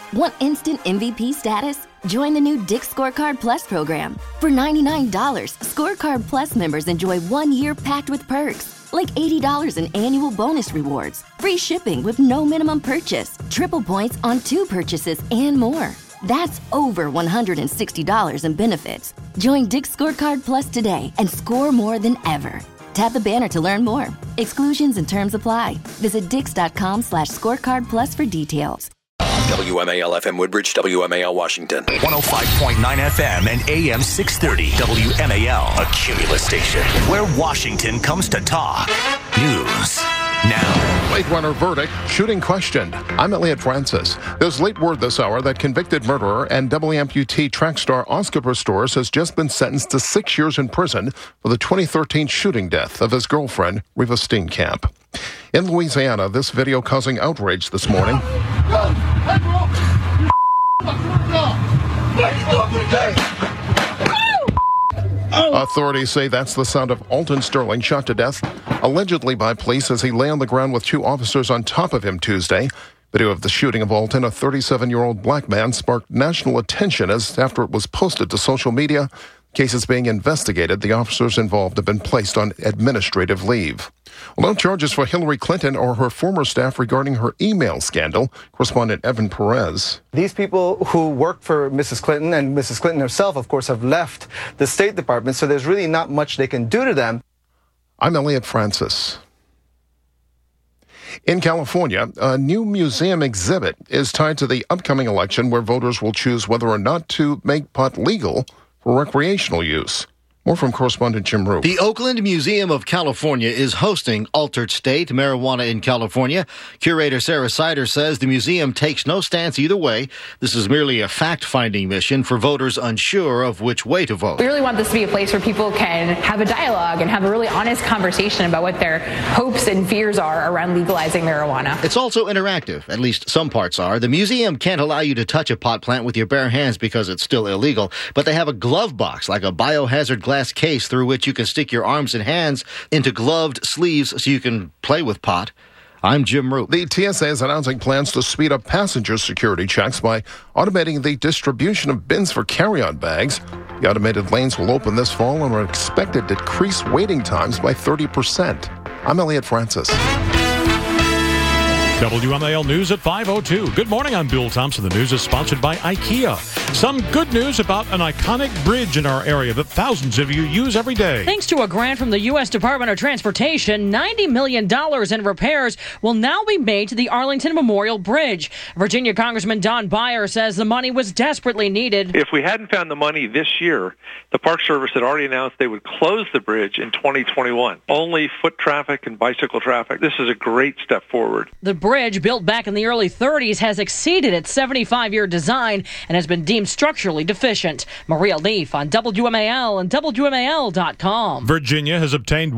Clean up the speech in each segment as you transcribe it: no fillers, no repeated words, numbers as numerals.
Want instant MVP status? Join the new Dick's Scorecard Plus program. For $99, Scorecard Plus members enjoy 1 year packed with perks, like $80 in annual bonus rewards, free shipping with no minimum purchase, triple points on 2 purchases, and more. That's over $160 in benefits. Join Dick's Scorecard Plus today and score more than ever. Tap the banner to learn more. Exclusions and terms apply. Visit dix.com/scorecard plus for details. WMAL FM Woodbridge, WMAL Washington. 105.9 FM and AM 630 WMAL, a Cumulus station where Washington comes to talk. News now. Blade Runner verdict, shooting questioned. I'm Elliot Francis. There's late word this hour that convicted murderer and double amputee track star Oscar Pistorius has just been sentenced to 6 years in prison for the 2013 shooting death of his girlfriend, Reva Steenkamp. In Louisiana, this video causing outrage this morning. Authorities say that's the sound of Alton Sterling, shot to death, allegedly by police as he lay on the ground with 2 officers on top of him Tuesday. Video of the shooting of Alton, a 37-year-old black man, sparked national attention as after it was posted to social media. Case is being investigated. The officers involved have been placed on administrative leave. Well, no charges for Hillary Clinton or her former staff regarding her email scandal. Correspondent Evan Perez. These people who worked for Mrs. Clinton and Mrs. Clinton herself, of course, have left the State Department, so there's really not much they can do to them. I'm Elliot Francis. In California, a new museum exhibit is tied to the upcoming election where voters will choose whether or not to make pot legal for recreational use. More from correspondent Jim Roop. The Oakland Museum of California is hosting Altered State Marijuana in California. Curator Sarah Sider says the museum takes no stance either way. This is merely a fact-finding mission for voters unsure of which way to vote. We really want this to be a place where people can have a dialogue and have a really honest conversation about what their hopes and fears are around legalizing marijuana. It's also interactive, at least some parts are. The museum can't allow you to touch a pot plant with your bare hands because it's still illegal, but they have a glove box, like a biohazard glass case through which you can stick your arms and hands into gloved sleeves so you can play with pot. I'm Jim Roop. The TSA is announcing plans to speed up passenger security checks by automating the distribution of bins for carry-on bags. The automated lanes will open this fall and are expected to decrease waiting times by 30%. I'm Elliot Francis. WMAL News at 5:02. Good morning, I'm Bill Thompson. The news is sponsored by IKEA. Some good news about an iconic bridge in our area that thousands of you use every day. Thanks to a grant from the U.S. Department of Transportation, $90 million in repairs will now be made to the Arlington Memorial Bridge. Virginia Congressman Don Beyer says the money was desperately needed. If we hadn't found the money this year, the Park Service had already announced they would close the bridge in 2021. Only foot traffic and bicycle traffic. This is a great step forward. The bridge, built back in the early 30s, has exceeded its 75-year design and has been deemed structurally deficient. Maria Leaf on WMAL and WMAL.com. Virginia has obtained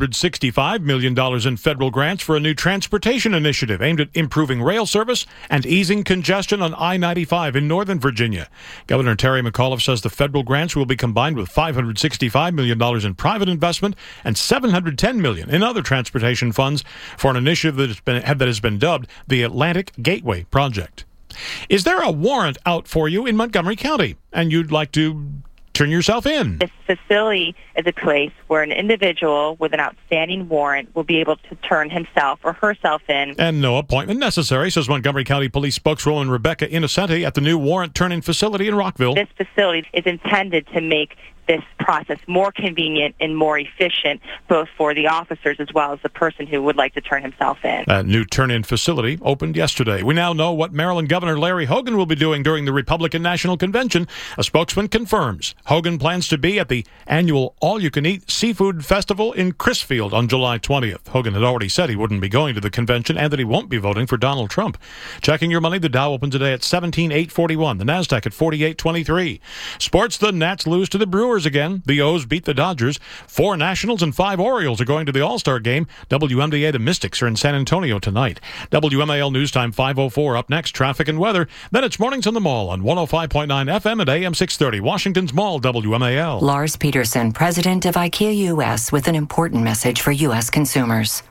$165 million in federal grants for a new transportation initiative aimed at improving rail service and easing congestion on I-95 in Northern Virginia. Governor Terry McAuliffe says the federal grants will be combined with $565 million in private investment and $710 million in other transportation funds for an initiative that has been dubbed the Atlantic Gateway Project. Is there a warrant out for you in Montgomery County and you'd like to turn yourself in? This facility is a place where an individual with an outstanding warrant will be able to turn himself or herself in. And no appointment necessary, says Montgomery County Police spokeswoman Rebecca Innocenti at the new warrant turn-in facility in Rockville. This facility is intended to make this process more convenient and more efficient, both for the officers as well as the person who would like to turn himself in. That new turn-in facility opened yesterday. We now know what Maryland Governor Larry Hogan will be doing during the Republican National Convention. A spokesman confirms Hogan plans to be at the annual All-You-Can-Eat Seafood Festival in Crisfield on July 20th. Hogan had already said he wouldn't be going to the convention and that he won't be voting for Donald Trump. Checking your money, the Dow opened today at 17,841. The Nasdaq at 48.23. Sports, the Nats lose to the Brewers again. The O's beat the Dodgers. 4 Nationals and 5 Orioles are going to the All-Star game. WMDA, the Mystics, are in San Antonio tonight. WMAL News Time 5:04. Up next, traffic and weather. Then it's Mornings on the Mall on 105.9 FM and AM 630. Washington's Mall, WMAL. Lars Peterson, president of IKEA US, with an important message for U.S. consumers.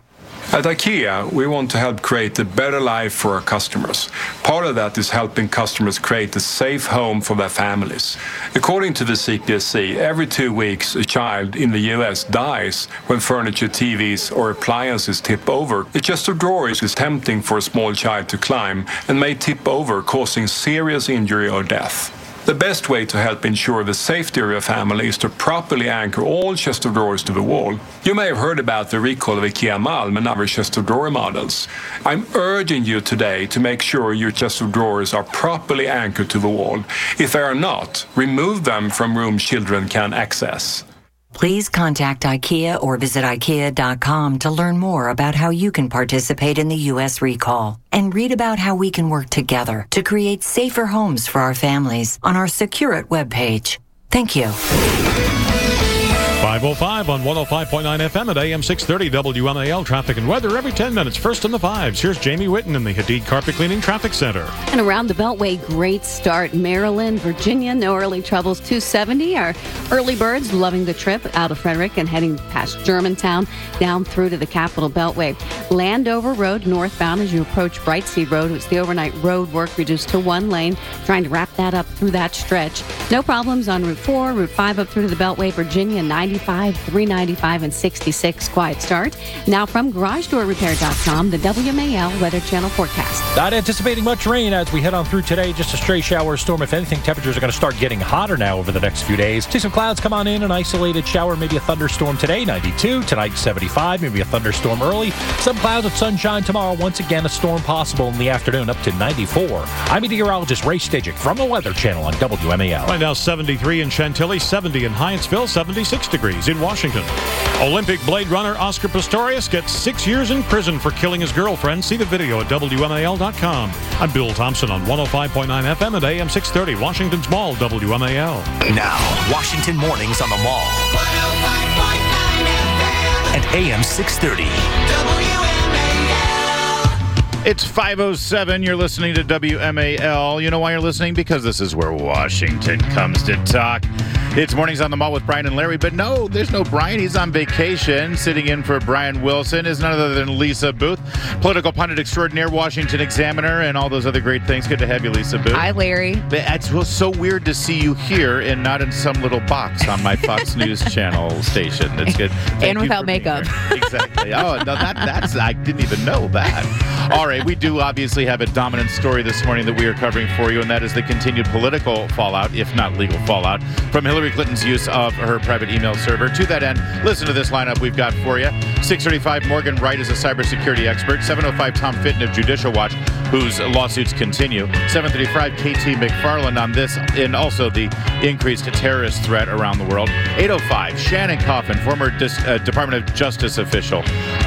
At IKEA, we want to help create a better life for our customers. Part of that is helping customers create a safe home for their families. According to the CPSC, every 2 weeks, a child in the US dies when furniture, TVs, or appliances tip over. A chest of drawers is tempting for a small child to climb and may tip over, causing serious injury or death. The best way to help ensure the safety of your family is to properly anchor all chest of drawers to the wall. You may have heard about the recall of IKEA Malm and other chest of drawer models. I'm urging you today to make sure your chest of drawers are properly anchored to the wall. If they are not, remove them from rooms children can access. Please contact IKEA or visit IKEA.com to learn more about how you can participate in the U.S. recall and read about how we can work together to create safer homes for our families on our Secure It webpage. Thank you. 5:05 on 105.9 FM at AM 630 WMAL. Traffic and weather every 10 minutes. First in the fives. Here's Jamie Whitten in the Hadid Carpet Cleaning Traffic Center. And around the Beltway, great start. Maryland, Virginia, no early troubles. 270. Our early birds loving the trip out of Frederick and heading past Germantown down through to the Capitol Beltway. Landover Road northbound as you approach Brightsea Road. It's the overnight road work reduced to one lane. Trying to wrap that up through that stretch. No problems on Route 4, Route 5 up through to the Beltway, Virginia, 95, 395, and 66. Quiet start. Now from GarageDoorRepair.com, the WMAL Weather Channel forecast. Not anticipating much rain as we head on through today. Just a stray shower storm. If anything, temperatures are going to start getting hotter now over the next few days. See some clouds come on in, an isolated shower, maybe a thunderstorm today, 92. Tonight, 75, maybe a thunderstorm early. Some clouds with sunshine tomorrow. Once again, a storm possible in the afternoon, up to 94. I'm meteorologist Ray Stajic from the Weather Channel on WMAL. Right now, 73 in Chantilly, 70 in Hyattsville, 76 degrees in Washington. Olympic Blade Runner Oscar Pistorius gets 6 years in prison for killing his girlfriend. See the video at WMAL.com. I'm Bill Thompson on 105.9 FM at AM 630, Washington's Mall, WMAL. Now, Washington mornings on the Mall. 105.9 FM. And AM 630. WMAL. It's 5:07. You're listening to WMAL. You know why you're listening? Because this is where Washington comes to talk. It's Mornings on the Mall with Brian and Larry, but no, there's no Brian. He's on vacation. Sitting in for Brian Wilson is none other than Lisa Booth, political pundit extraordinaire, Washington Examiner, and all those other great things. Good to have you, Lisa Booth. Hi, Larry. It's so weird to see you here and not in some little box on my Fox News channel station. It's good. And without makeup. Exactly. Oh, no, that's I didn't even know that. All right, we do obviously have a dominant story this morning that we are covering for you, and that is the continued political fallout, if not legal fallout, from Hillary Clinton's use of her private email server. To that end, listen to this lineup we've got for you. 6:35, Morgan Wright is a cybersecurity expert. 7:05, Tom Fitton of Judicial Watch, whose lawsuits continue. 7:35, KT McFarland on this and also the increased terrorist threat around the world. 8:05, Shannon Coffin, former Department of Justice official.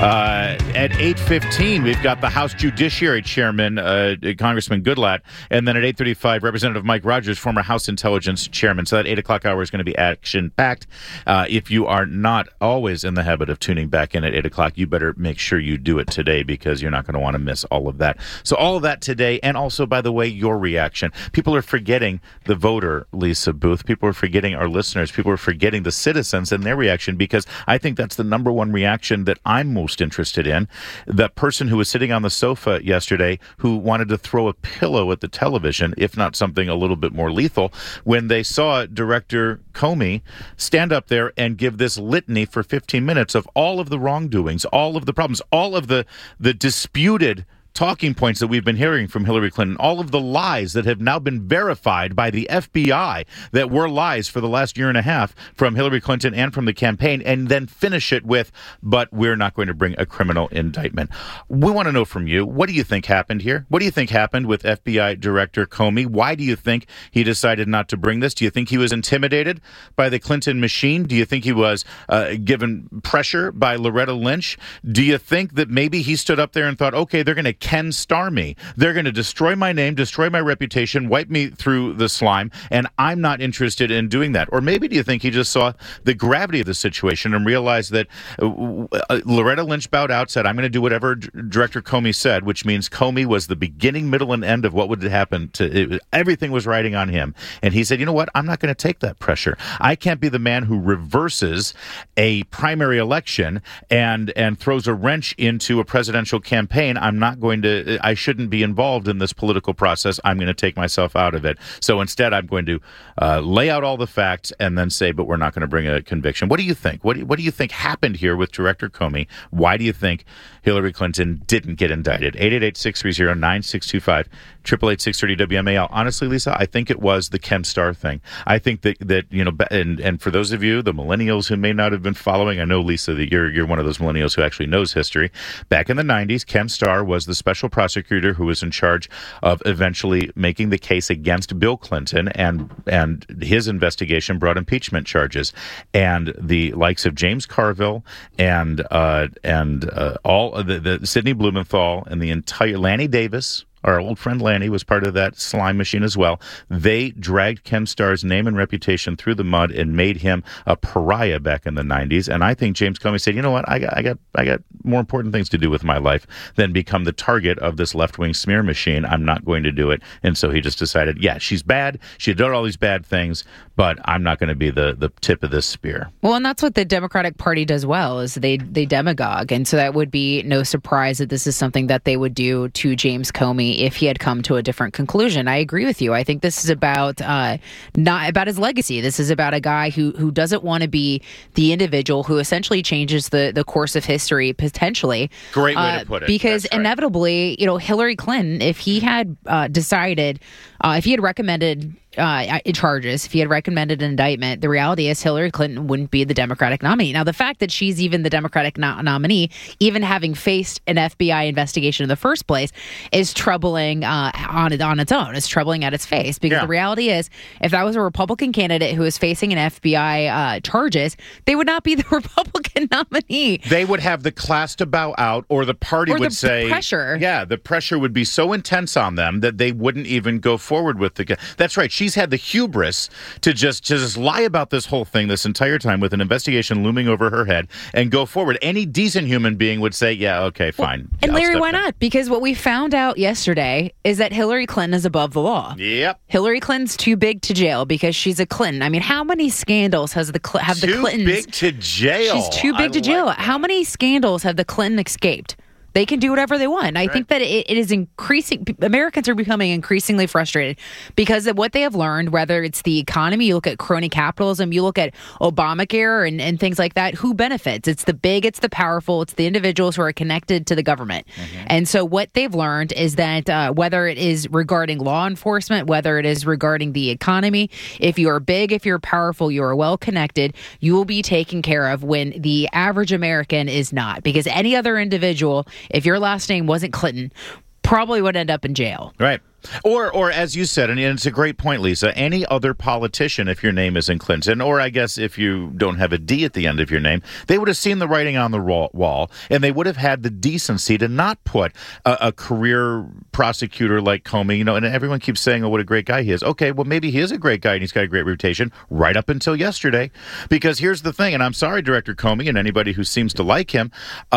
At 8:15, we've got the House Judiciary Chairman, Congressman Goodlatte. And then at 8:35, Representative Mike Rogers, former House Intelligence Chairman. So that 8 o'clock hour is going to be action-packed. If you are not always in the habit of tuning back in at 8 o'clock, you better make sure you do it today because you're not going to want to miss all of that. So all of that today, and also, by the way, your reaction. People are forgetting the voter, Lisa Booth. People are forgetting our listeners. People are forgetting the citizens and their reaction, because I think that's the number one reaction that I'm most interested in. The person who was sitting on the sofa yesterday who wanted to throw a pillow at the television, if not something a little bit more lethal, when they saw Director Comey stand up there and give this litany for 15 minutes of all of the wrongdoings, all of the problems, all of the disputed talking points that we've been hearing from Hillary Clinton, all of the lies that have now been verified by the FBI that were lies for the last year and a half from Hillary Clinton and from the campaign, and then finish it with, but we're not going to bring a criminal indictment. We want to know from you, what do you think happened here? What do you think happened with FBI Director Comey? Why do you think he decided not to bring this? Do you think he was intimidated by the Clinton machine? Do you think he was given pressure by Loretta Lynch? Do you think that maybe he stood up there and thought, okay, they're going to Ken Starr me. They're going to destroy my name, destroy my reputation, wipe me through the slime, and I'm not interested in doing that. Or maybe do you think he just saw the gravity of the situation and realized that Loretta Lynch bowed out, said, I'm going to do whatever Director Comey said, which means Comey was the beginning, middle, and end of what would happen to everything was riding on him. And he said, you know what? I'm not going to take that pressure. I can't be the man who reverses a primary election and throws a wrench into a presidential campaign. I shouldn't be involved in this political process. I'm going to take myself out of it. So instead, I'm going to lay out all the facts and then say, but we're not going to bring a conviction. What do you think? What do you think happened here with Director Comey? Why do you think Hillary Clinton didn't get indicted? 888-630-9625, 888-630-WMAL. Honestly, Lisa, I think it was the Ken Starr thing. I think that you know, and for those of you, the millennials who may not have been following, I know, Lisa, that you're one of those millennials who actually knows history. Back in the 90s, Ken Starr was the special prosecutor who was in charge of eventually making the case against Bill Clinton, and his investigation brought impeachment charges. And the likes of James Carville and all the Sidney Blumenthal and the entire Lanny Davis, our old friend Lanny was part of that slime machine as well. They dragged Ken Starr's name and reputation through the mud and made him a pariah back in the 90s. And I think James Comey said, you know what, I got more important things to do with my life than become the target of this left-wing smear machine. I'm not going to do it. And so he just decided, yeah, she's bad. She did all these bad things, but I'm not going to be the tip of this spear. Well, and that's what the Democratic Party does well, is they demagogue. And so that would be no surprise that this is something that they would do to James Comey if he had come to a different conclusion. I agree with you. I think this is about not about his legacy. This is about a guy who doesn't want to be the individual who essentially changes the course of history, potentially. Great way to put it. Because inevitably, you know, Hillary Clinton, if he had decided, if he had recommended charges, if he had recommended an indictment, the reality is Hillary Clinton wouldn't be the Democratic nominee. Now, the fact that she's even the Democratic nominee, even having faced an FBI investigation in the first place, is troubling on its own. It's troubling at its face, because the reality is, if that was a Republican candidate who was facing an FBI charges, they would not be the Republican nominee. They would have the class to bow out, or the party would say... the pressure. Yeah, the pressure would be so intense on them that they wouldn't even go forward with the... That's right. She's had the hubris to just lie about this whole thing this entire time with an investigation looming over her head and go forward. Any decent human being would say, yeah, okay, fine. And Larry, why not? Because what we found out yesterday is that Hillary Clinton is above the law. Yep. Hillary Clinton's too big to jail because she's a Clinton. I mean, how many scandals have the Clintons... Too big to jail. She's too big to jail. How many scandals have the Clinton escaped? They can do whatever they want. I think that it is increasing. Americans are becoming increasingly frustrated because of what they have learned, whether it's the economy, you look at crony capitalism, you look at Obamacare and things like that. Who benefits? It's the big, it's the powerful, it's the individuals who are connected to the government. Mm-hmm. And so what they've learned is that whether it is regarding law enforcement, whether it is regarding the economy, if you are big, if you're powerful, you are well connected, you will be taken care of when the average American is not. Because any other individual, if your last name wasn't Clinton, probably would end up in jail. Right. Or as you said, and it's a great point, Lisa, any other politician, if your name isn't Clinton, or I guess if you don't have a D at the end of your name, they would have seen the writing on the wall, and they would have had the decency to not put a career prosecutor like Comey, you know, and everyone keeps saying, oh, what a great guy he is. Okay, well, maybe he is a great guy, and he's got a great reputation right up until yesterday. Because here's the thing, and I'm sorry, Director Comey, and anybody who seems to like him,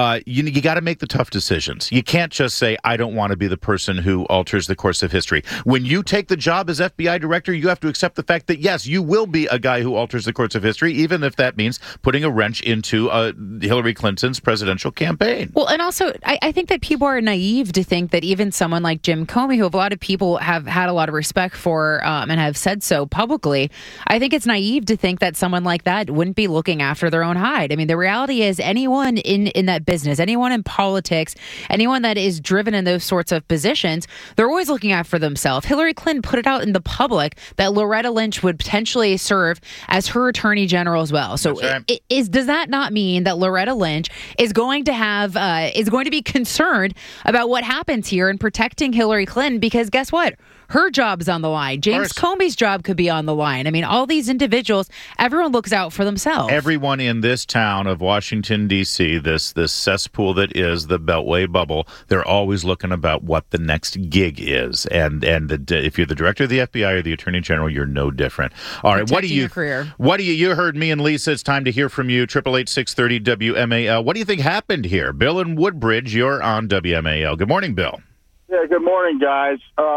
you got to make the tough decisions. You can't just say, I don't want to be the person who alters the course of history. When you take the job as FBI director, you have to accept the fact that, yes, you will be a guy who alters the course of history, even if that means putting a wrench into Hillary Clinton's presidential campaign. Well, and also, I think that people are naive to think that even someone like Jim Comey, who a lot of people have had a lot of respect for and have said so publicly, I think it's naive to think that someone like that wouldn't be looking after their own hide. I mean, the reality is anyone in that business, anyone in politics, anyone that is driven in those sorts of positions, they're always looking that for themselves. Hillary Clinton put it out in the public that Loretta Lynch would potentially serve as her attorney general as well. So does that not mean that Loretta Lynch is going to be concerned about what happens here and protecting Hillary Clinton? Because guess what? Her job's on the line. James Comey's job could be on the line. I mean, all these individuals, everyone looks out for themselves. Everyone in this town of Washington, D.C., this cesspool that is the Beltway bubble, they're always looking about what the next gig is. And if you're the director of the FBI or the attorney general, you're no different. All right, Protecting your career. You heard me and Lisa. It's time to hear from you. 888-630 WMAL. What do you think happened here? Bill in Woodbridge, you're on WMAL. Good morning, Bill. Yeah, good morning, guys.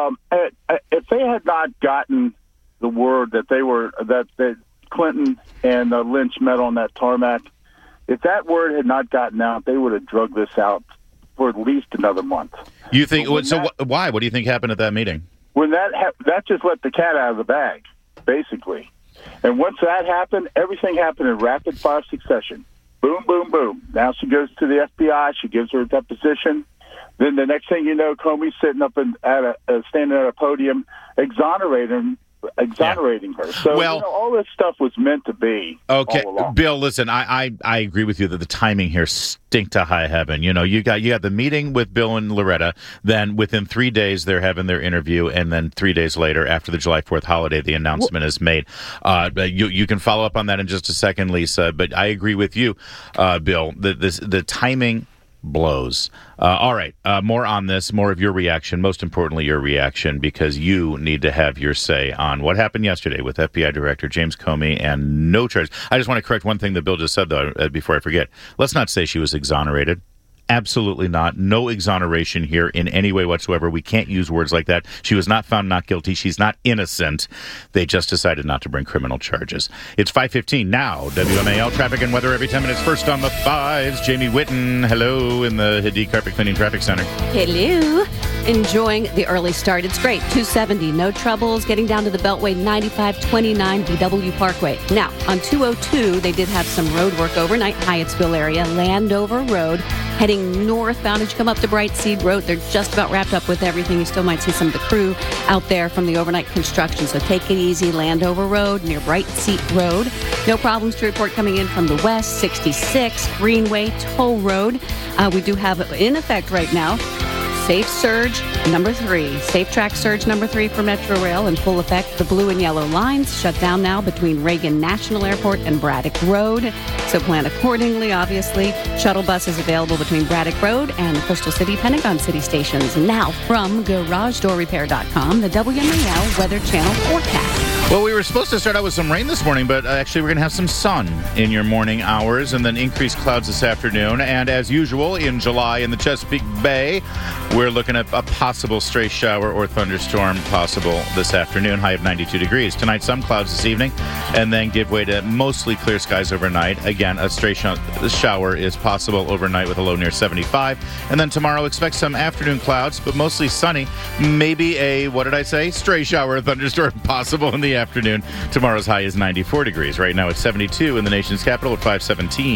If they had not gotten the word that Clinton and Lynch met on that tarmac, if that word had not gotten out, they would have drugged this out for at least another month. You think why? What do you think happened at that meeting? When that just let the cat out of the bag, basically. And once that happened, everything happened in rapid fire succession. Boom, boom, boom. Now she goes to the FBI. She gives her a deposition. Then the next thing you know, Comey's sitting up standing at a podium, exonerating her. So all this stuff was meant to be. Okay, all along. Bill, listen, I agree with you that the timing here stinks to high heaven. You know, you got the meeting with Bill and Loretta. Then within 3 days, they're having their interview, and then 3 days later, after the July 4th holiday, the announcement is made. You can follow up on that in just a second, Lisa. But I agree with you, Bill. The timing blows. All right, more on this, more of your reaction, most importantly your reaction, because you need to have your say on what happened yesterday with FBI Director James Comey and no charge. I just want to correct one thing that Bill just said, though, before I forget. Let's not say she was exonerated. Absolutely not. No exoneration here in any way whatsoever. We can't use words like that. She was not found not guilty. She's not innocent. They just decided not to bring criminal charges. It's 5:15 now. WMAL traffic and weather every 10 minutes. First on the fives, Jamie Whitten. Hello in the Hadid Carpet Cleaning Traffic Center. Hello. Enjoying the early start. It's great. 270. No troubles getting down to the Beltway 9529 BW Parkway. Now, on 202, they did have some road work overnight. Hyattsville area, Landover Road. Heading northbound as you come up to Bright Seed Road, they're just about wrapped up with everything. You still might see some of the crew out there from the overnight construction. So take it easy. Landover Road near Bright Seed Road. No problems to report coming in from the west. 66 Greenway Toll Road. We do have in effect right now Safe Surge number 3. Safe Track Surge number 3 for Metro Rail in full effect. The blue and yellow lines shut down now between Reagan National Airport and Braddock Road. So plan accordingly, obviously. Shuttle buses available between Braddock Road and the Crystal City Pentagon City stations. Now from GarageDoorRepair.com, the WMAL Weather Channel forecast. Well, we were supposed to start out with some rain this morning, but actually we're going to have some sun in your morning hours and then increased clouds this afternoon. And as usual, in July in the Chesapeake Bay, we're looking at a possible stray shower or thunderstorm possible this afternoon, high of 92 degrees. Tonight, some clouds this evening, and then give way to mostly clear skies overnight. Again, a stray shower is possible overnight with a low near 75. And then tomorrow, expect some afternoon clouds, but mostly sunny. Maybe a, stray shower or thunderstorm possible in the afternoon. Tomorrow's high is 94 degrees. Right now, it's 72 in the nation's capital at 517.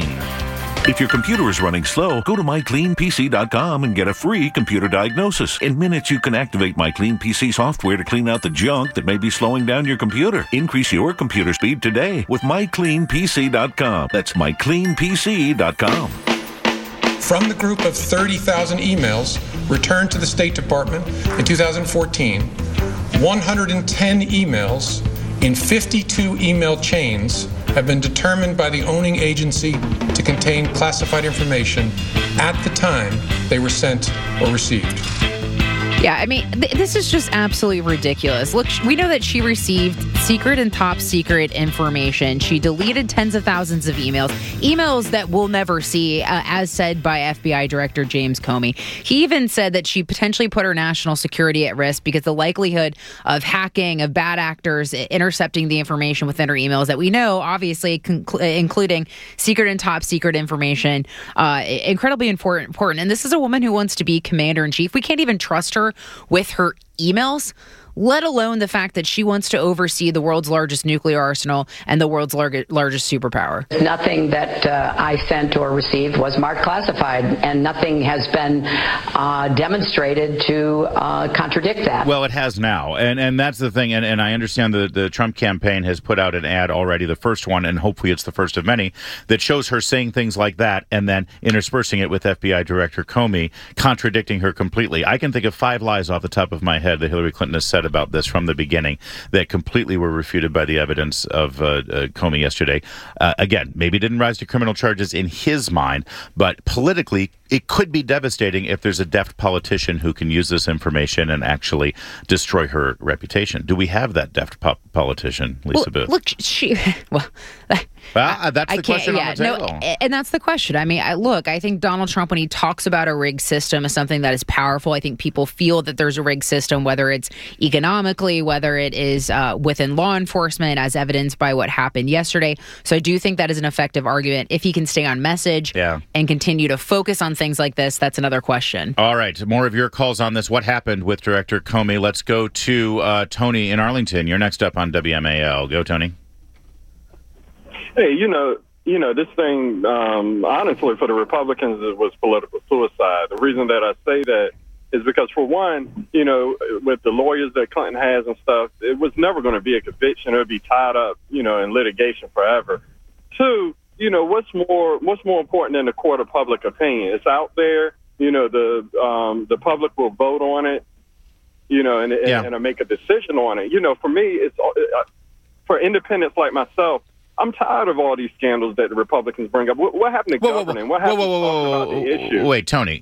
If your computer is running slow, go to mycleanpc.com and get a free computer diagnosis. In minutes, you can activate MyCleanPC software to clean out the junk that may be slowing down your computer. Increase your computer speed today with mycleanpc.com. That's mycleanpc.com. From the group of 30,000 emails returned to the State Department in 2014, 110 emails in 52 email chains have been determined by the owning agency to contain classified information at the time they were sent or received. Yeah, I mean, this is just absolutely ridiculous. Look, we know that she received secret and top secret information. She deleted tens of thousands of emails that we'll never see, as said by FBI Director James Comey. He even said that she potentially put her national security at risk because the likelihood of hacking, of bad actors intercepting the information within her emails that we know, obviously, including secret and top secret information, incredibly important. And this is a woman who wants to be commander-in-chief. We can't even trust her with her emails. let alone the fact that she wants to oversee the world's largest nuclear arsenal and the world's largest superpower. Nothing that I sent or received was marked classified, and nothing has been demonstrated to contradict that. Well, it has now, and that's the thing, and I understand the Trump campaign has put out an ad already, the first one, and hopefully it's the first of many, that shows her saying things like that and then interspersing it with FBI Director Comey, contradicting her completely. I can think of 5 lies off the top of my head that Hillary Clinton has said about this from the beginning that completely were refuted by the evidence of Comey yesterday. Again, maybe didn't rise to criminal charges in his mind, but politically, it could be devastating if there's a deft politician who can use this information and actually destroy her reputation. Do we have that deft politician, Lisa Booth? Look, that's the question on the table. No, and that's the question. I mean, I think Donald Trump, when he talks about a rigged system, is something that is powerful. I think people feel that there's a rigged system, whether it's economically, whether it is within law enforcement, as evidenced by what happened yesterday. So I do think that is an effective argument. If he can stay on message and continue to focus on things like this, that's another question. All right. More of your calls on this. What happened with Director Comey? Let's go to Tony in Arlington. You're next up on WMAL. Go, Tony. Hey, you know, this thing, honestly, for the Republicans, it was political suicide. The reason that I say that is because, for one, with the lawyers that Clinton has and stuff, it was never going to be a conviction. It would be tied up, in litigation forever. 2, what's more important than the court of public opinion? It's out there. The public will vote on it, and make a decision on it. For me, it's for independents like myself. I'm tired of all these scandals that the Republicans bring up. What happened to governing? What happened to talking about the issue? Wait, Tony.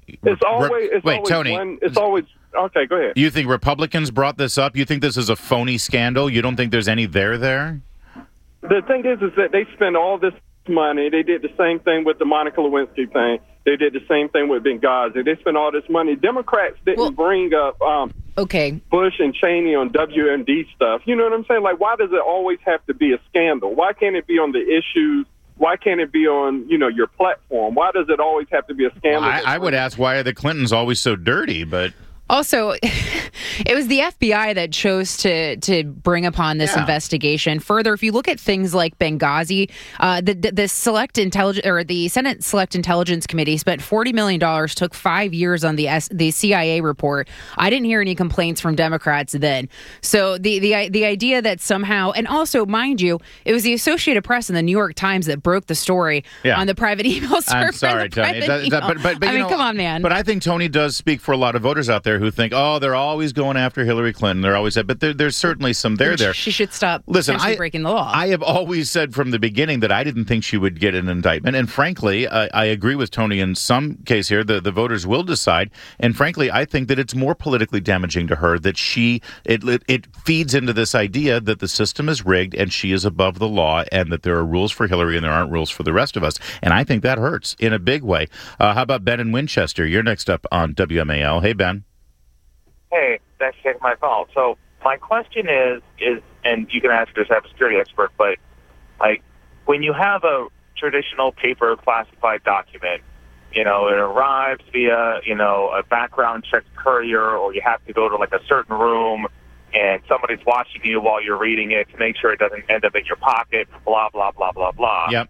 It's always okay. Go ahead. You think Republicans brought this up? You think this is a phony scandal? You don't think there's any there? The thing is that they spend all this money. They did the same thing with the Monica Lewinsky thing. They did the same thing with Benghazi. They spent all this money. Democrats didn't bring up Bush and Cheney on WMD stuff. You know what I'm saying? Like, why does it always have to be a scandal? Why can't it be on the issues? Why can't it be on, your platform? Why does it always have to be a scandal? Well, I would ask, why are the Clintons always so dirty? But also, it was the FBI that chose to bring upon this investigation. Further, if you look at things like Benghazi, the Select Intelligence or the Senate Select Intelligence Committee spent $40 million, took 5 years on the CIA report. I didn't hear any complaints from Democrats then. So the idea that somehow, and also, mind you, it was the Associated Press and the New York Times that broke the story on the private email server. I'm sorry, Tony. But I mean, come on, man. But I think Tony does speak for a lot of voters out there who think, they're always going after Hillary Clinton. They're always, but there's certainly some there. She should stop. Listen, breaking the law. I have always said from the beginning that I didn't think she would get an indictment, and frankly, I agree with Tony in some case here. The voters will decide, and frankly, I think that it's more politically damaging to her that it feeds into this idea that the system is rigged and she is above the law, and that there are rules for Hillary and there aren't rules for the rest of us, and I think that hurts in a big way. How about Ben in Winchester? You're next up on WMAL. Hey, Ben. Hey, thanks for taking my call. So my question is, and you can ask this as a security expert, but like when you have a traditional paper classified document, it arrives via, a background check courier, or you have to go to like a certain room and somebody's watching you while you're reading it to make sure it doesn't end up in your pocket, blah, blah, blah, blah, blah. Yep.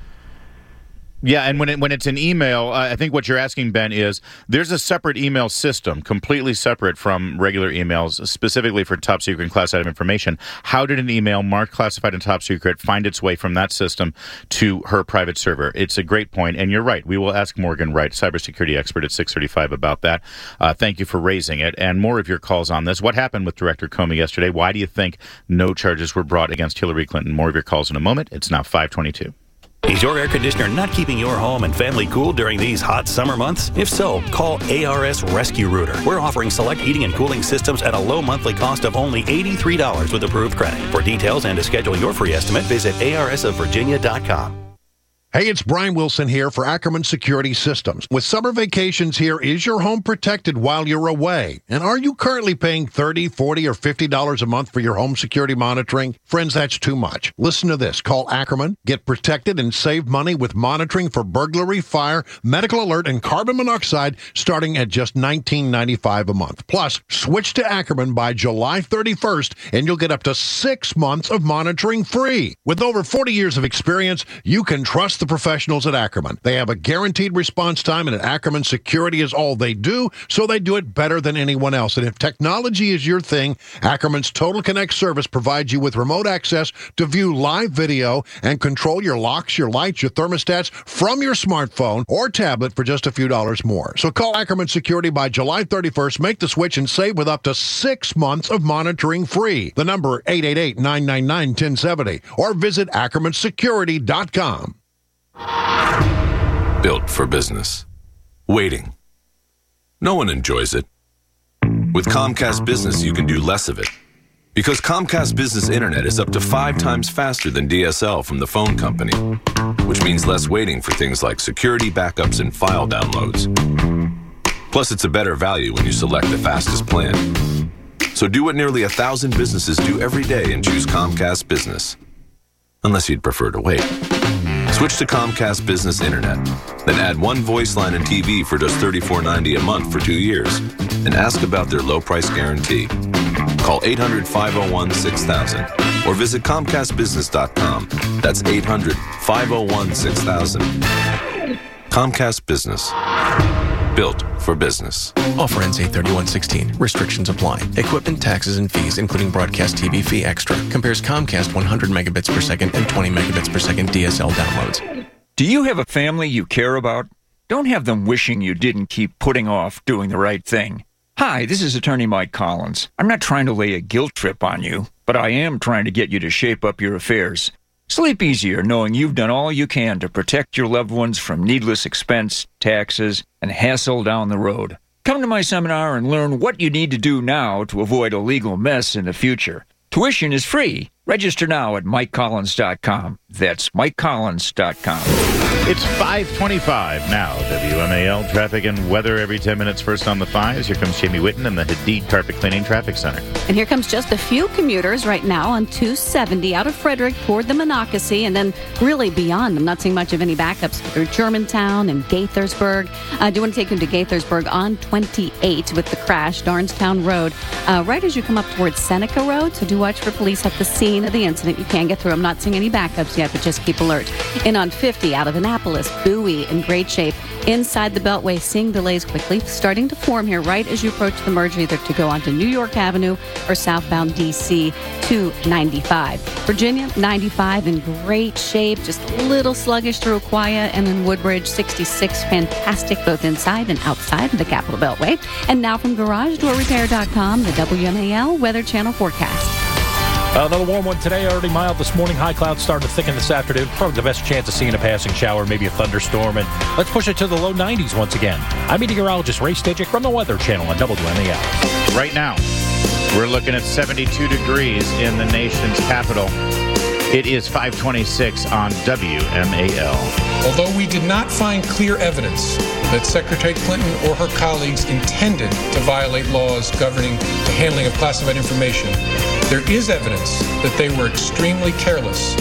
Yeah, and when it's an email, I think what you're asking, Ben, is there's a separate email system, completely separate from regular emails, specifically for top secret and classified information. How did an email marked classified and top secret find its way from that system to her private server? It's a great point, and you're right. We will ask Morgan Wright, cybersecurity expert at 635, about that. Thank you for raising it, and more of your calls on this. What happened with Director Comey yesterday? Why do you think no charges were brought against Hillary Clinton? More of your calls in a moment. It's now 5:22. Is your air conditioner not keeping your home and family cool during these hot summer months? If so, call ARS Rescue Rooter. We're offering select heating and cooling systems at a low monthly cost of only $83 with approved credit. For details and to schedule your free estimate, visit arsofvirginia.com. Hey, it's Brian Wilson here for Ackerman Security Systems. With summer vacations here, is your home protected while you're away? And are you currently paying $30, $40, or $50 a month for your home security monitoring? Friends, that's too much. Listen to this. Call Ackerman, get protected, and save money with monitoring for burglary, fire, medical alert, and carbon monoxide starting at just $19.95 a month. Plus, switch to Ackerman by July 31st, and you'll get up to 6 months of monitoring free. With over 40 years of experience, you can trust the professionals at Ackerman. They have a guaranteed response time, and at Ackerman, security is all they do, so they do it better than anyone else. And if technology is your thing, Ackerman's Total Connect service provides you with remote access to view live video and control your locks, your lights, your thermostats from your smartphone or tablet for just a few dollars more. So call Ackerman Security by July 31st, make the switch, and save with up to 6 months of monitoring free. The number 888-999-1070 or visit AckermanSecurity.com. Built for business. Waiting. No one enjoys it. With Comcast Business, you can do less of it. Because Comcast Business Internet is up to 5 times faster than DSL from the phone company, which means less waiting for things like security backups and file downloads. Plus, it's a better value when you select the fastest plan. So do what nearly 1,000 businesses do every day and choose Comcast Business. Unless you'd prefer to wait. Switch to Comcast Business Internet. Then add one voice line and TV for just $34.90 a month for 2 years. And ask about their low price guarantee. Call 800-501-6000 or visit ComcastBusiness.com. That's 800-501-6000. Comcast Business. Built for business. Offer ends 8/31/16. Restrictions apply. Equipment, taxes, and fees, including broadcast TV fee extra. Compares Comcast 100 megabits per second and 20 megabits per second DSL downloads. Do you have a family you care about? Don't have them wishing you didn't keep putting off doing the right thing. Hi, this is attorney Mike Collins. I'm not trying to lay a guilt trip on you, but I am trying to get you to shape up your affairs. Sleep easier knowing you've done all you can to protect your loved ones from needless expense, taxes, and hassle down the road. Come to my seminar and learn what you need to do now to avoid a legal mess in the future. Tuition is free. Register now at MikeCollins.com. That's MikeCollins.com. It's 5:25 now. WMAL traffic and weather every 10 minutes. First on the 5s. Here comes Jamie Whitten in the Hadid Carpet Cleaning Traffic Center. And here comes just a few commuters right now on 270 out of Frederick toward the Monocacy, and then really beyond. I'm not seeing much of any backups through Germantown and Gaithersburg. I do want to take them to Gaithersburg on 28 with the crash, Darnestown Road, right as you come up towards Seneca Road. So do watch for police at the scene of the incident. You can get through. I'm not seeing any backups yet, but just keep alert. And on 50 out of Annapolis, Bowie in great shape. Inside the Beltway, seeing delays quickly starting to form here right as you approach the merge, either to go onto New York Avenue or southbound DC to 95. Virginia, 95 in great shape, just a little sluggish through Aquia, and then Woodbridge, 66, fantastic both inside and outside of the Capitol Beltway. And now from GarageDoorRepair.com, the WMAL Weather Channel forecast. Another warm one today, already mild this morning. High clouds starting to thicken this afternoon. Probably the best chance of seeing a passing shower, maybe a thunderstorm. And let's push it to the low 90s once again. I'm meteorologist Ray Stidgick from the Weather Channel on WMAL. Right now, we're looking at 72 degrees in the nation's capital. It is 5:26 on WMAL. Although we did not find clear evidence that Secretary Clinton or her colleagues intended to violate laws governing the handling of classified information, there is evidence that they were extremely careless.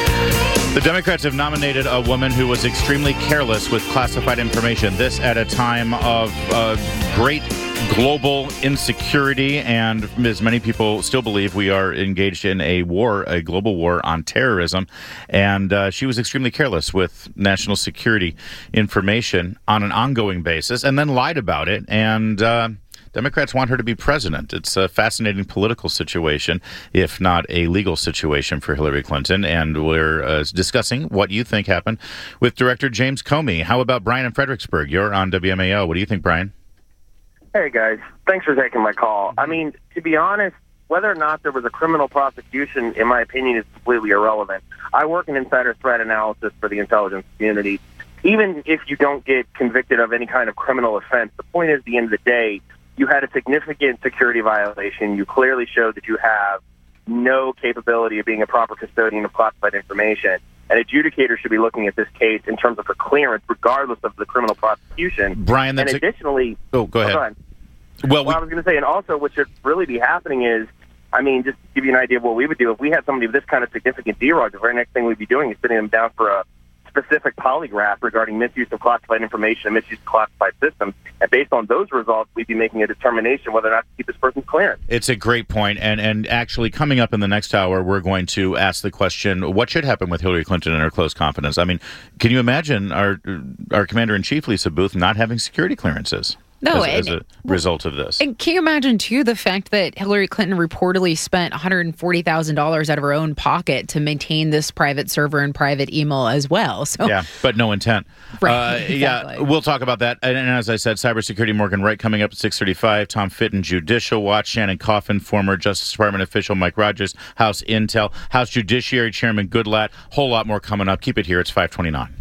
The Democrats have nominated a woman who was extremely careless with classified information. This at a time of great global insecurity, and as many people still believe, we are engaged in a war, a global war on terrorism. And she was extremely careless with national security information on an ongoing basis and then lied about it. And Democrats want her to be president. It's a fascinating political situation, if not a legal situation for Hillary Clinton. And we're discussing what you think happened with Director James Comey. How about Brian in Fredericksburg? You're on WMAL. What do you think, Brian? Hey, guys. Thanks for taking my call. I mean, to be honest, whether or not there was a criminal prosecution, in my opinion, is completely irrelevant. I work in insider threat analysis for the intelligence community. Even if you don't get convicted of any kind of criminal offense, the point is, at the end of the day, you had a significant security violation. You clearly showed that you have no capability of being a proper custodian of classified information. an adjudicator should be looking at this case in terms of her clearance, regardless of the criminal prosecution. Brian, that's additionally... go ahead. Well, I was going to say, and also what should really be happening is, I mean, just to give you an idea of what we would do, if we had somebody with this kind of significant DROG, the very next thing we'd be doing is sitting them down for a specific polygraph regarding misuse of classified information and misuse of classified systems. And based on those results, we'd be making a determination whether or not to keep this person's clearance. It's a great point. And actually, coming up in the next hour, we're going to ask the question, what should happen with Hillary Clinton and her close confidants? I mean, can you imagine our Commander-in-Chief, Lisa Booth, not having security clearances? No, as a result of this. And can you imagine, too, the fact that Hillary Clinton reportedly spent $140,000 out of her own pocket to maintain this private server and private email as well? So, yeah, but no intent. Right, exactly. Yeah, we'll talk about that. And as I said, cybersecurity, Morgan Wright coming up at 6:35. Tom Fitton, Judicial Watch. Shannon Coffin, former Justice Department official. Mike Rogers, House Intel. House Judiciary Chairman Goodlatte. Whole lot more coming up. Keep it here. It's 5:29.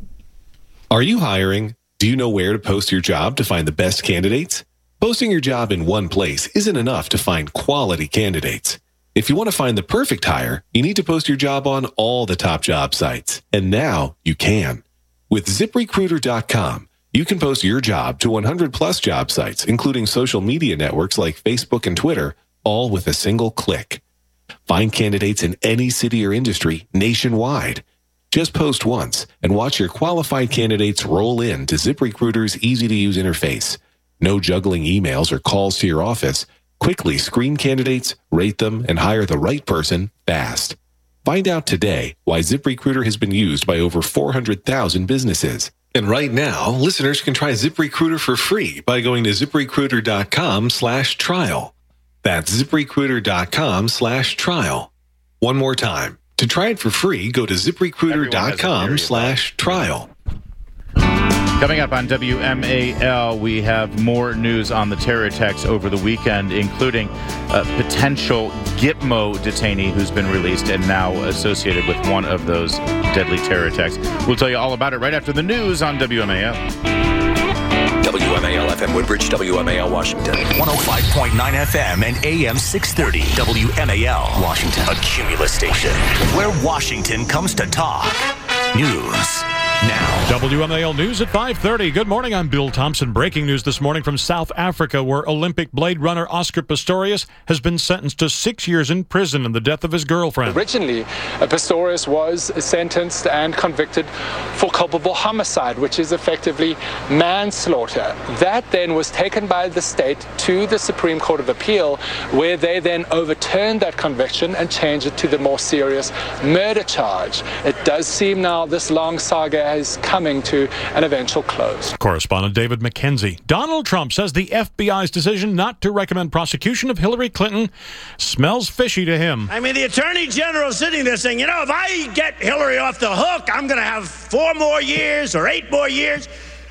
Are you hiring? Do you know where to post your job to find the best candidates? Posting your job in one place isn't enough to find quality candidates. If you want to find the perfect hire, you need to post your job on all the top job sites. And now you can. With ZipRecruiter.com, you can post your job to 100 plus job sites, including social media networks like Facebook and Twitter, all with a single click. Find candidates in any city or industry nationwide. Just post once and watch your qualified candidates roll in to ZipRecruiter's easy-to-use interface. No juggling emails or calls to your office. Quickly screen candidates, rate them, and hire the right person fast. Find out today why ZipRecruiter has been used by over 400,000 businesses. And right now, listeners can try ZipRecruiter for free by going to ZipRecruiter.com/trial. That's ZipRecruiter.com/trial. One more time. To try it for free, go to ZipRecruiter.com/trial. Coming up on WMAL, we have more news on the terror attacks over the weekend, including a potential Gitmo detainee who's been released and now associated with one of those deadly terror attacks. We'll tell you all about it right after the news on WMAL. WMAL FM Woodbridge, WMAL Washington. 105.9 FM and AM 630. WMAL Washington. A Cumulus station where Washington comes to talk. News now. WMAL News at 5:30. Good morning, I'm Bill Thompson. Breaking news this morning from South Africa, where Olympic Blade Runner Oscar Pistorius has been sentenced to 6 years in prison in the death of his girlfriend. Originally, Pistorius was sentenced and convicted for culpable homicide, which is effectively manslaughter. That then was taken by the state to the Supreme Court of Appeal, where they then overturned that conviction and changed it to the more serious murder charge. It does seem now this long saga is coming to an eventual close. Correspondent David McKenzie. Donald Trump says the FBI's decision not to recommend prosecution of Hillary Clinton smells fishy to him. I mean, the Attorney General sitting there saying, you know, if I get Hillary off the hook, I'm going to have 4 more years or 8 more years.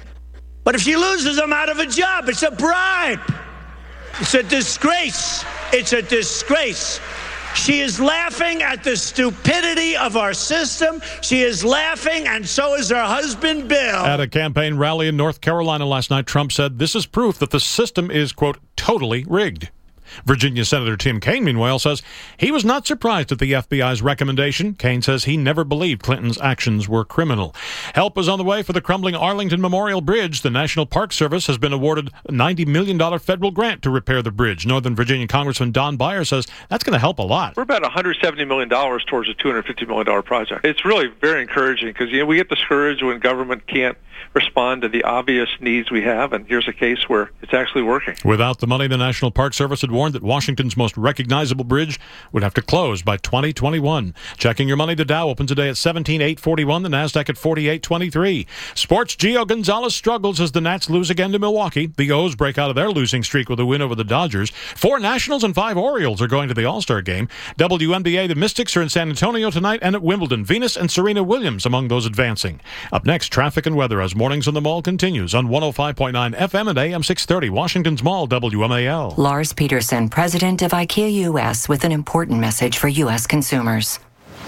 But if she loses, I'm out of a job. It's a bribe. It's a disgrace. It's a disgrace. She is laughing at the stupidity of our system. She is laughing, and so is her husband, Bill. At a campaign rally in North Carolina last night, Trump said this is proof that the system is, quote, totally rigged. Virginia Senator Tim Kaine, meanwhile, says he was not surprised at the FBI's recommendation. Kaine says he never believed Clinton's actions were criminal. Help is on the way for the crumbling Arlington Memorial Bridge. The National Park Service has been awarded a $90 million federal grant to repair the bridge. Northern Virginia Congressman Don Beyer says that's going to help a lot. We're about $170 million towards a $250 million project. It's really very encouraging because we get discouraged when government can't respond to the obvious needs we have, and here's a case where it's actually working. Without the money, the National Park Service had warned that Washington's most recognizable bridge would have to close by 2021. Checking your money, the Dow opens today at 17,841, the NASDAQ at 4823. Sports, Gio Gonzalez struggles as the Nats lose again to Milwaukee. The O's break out of their losing streak with a win over the Dodgers. 4 Nationals and 5 Orioles are going to the All-Star game. WNBA, the Mystics are in San Antonio tonight and at Wimbledon. Venus and Serena Williams among those advancing. Up next, traffic and weather as Mornings on the Mall continues on 105.9 FM and AM 630, Washington's Mall, WMAL. Lars Peterson, president of IKEA US, with an important message for U.S. consumers.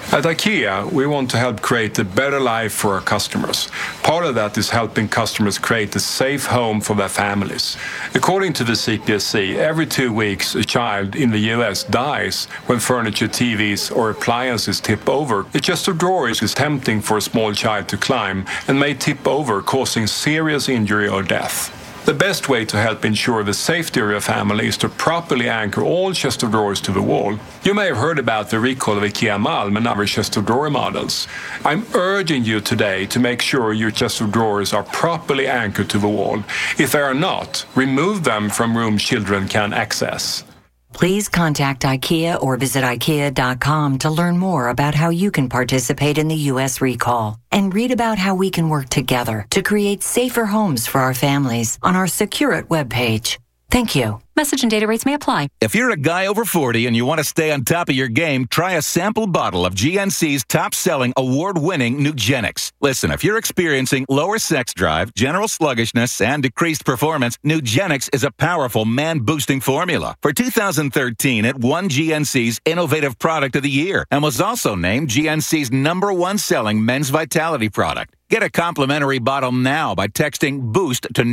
At IKEA, we want to help create a better life for our customers. Part of that is helping customers create a safe home for their families. According to the CPSC, every 2 weeks, a child in the U.S. dies when furniture, TVs, or appliances tip over. A chest of drawers is tempting for a small child to climb and may tip over, causing serious injury or death. The best way to help ensure the safety of your family is to properly anchor all chest of drawers to the wall. You may have heard about the recall of IKEA Malm and other chest of drawer models. I'm urging you today to make sure your chest of drawers are properly anchored to the wall. If they are not, remove them from rooms children can access. Please contact IKEA or visit IKEA.com to learn more about how you can participate in the U.S. recall and read about how we can work together to create safer homes for our families on our Secure It webpage. Thank you. Message and data rates may apply. If you're a guy over 40 and you want to stay on top of your game, try a sample bottle of GNC's top-selling, award-winning Nugenix. Listen, if you're experiencing lower sex drive, general sluggishness, and decreased performance, Nugenix is a powerful man-boosting formula. For 2013, it won GNC's Innovative Product of the Year and was also named GNC's #1 selling men's vitality product. Get a complimentary bottle now by texting BOOST to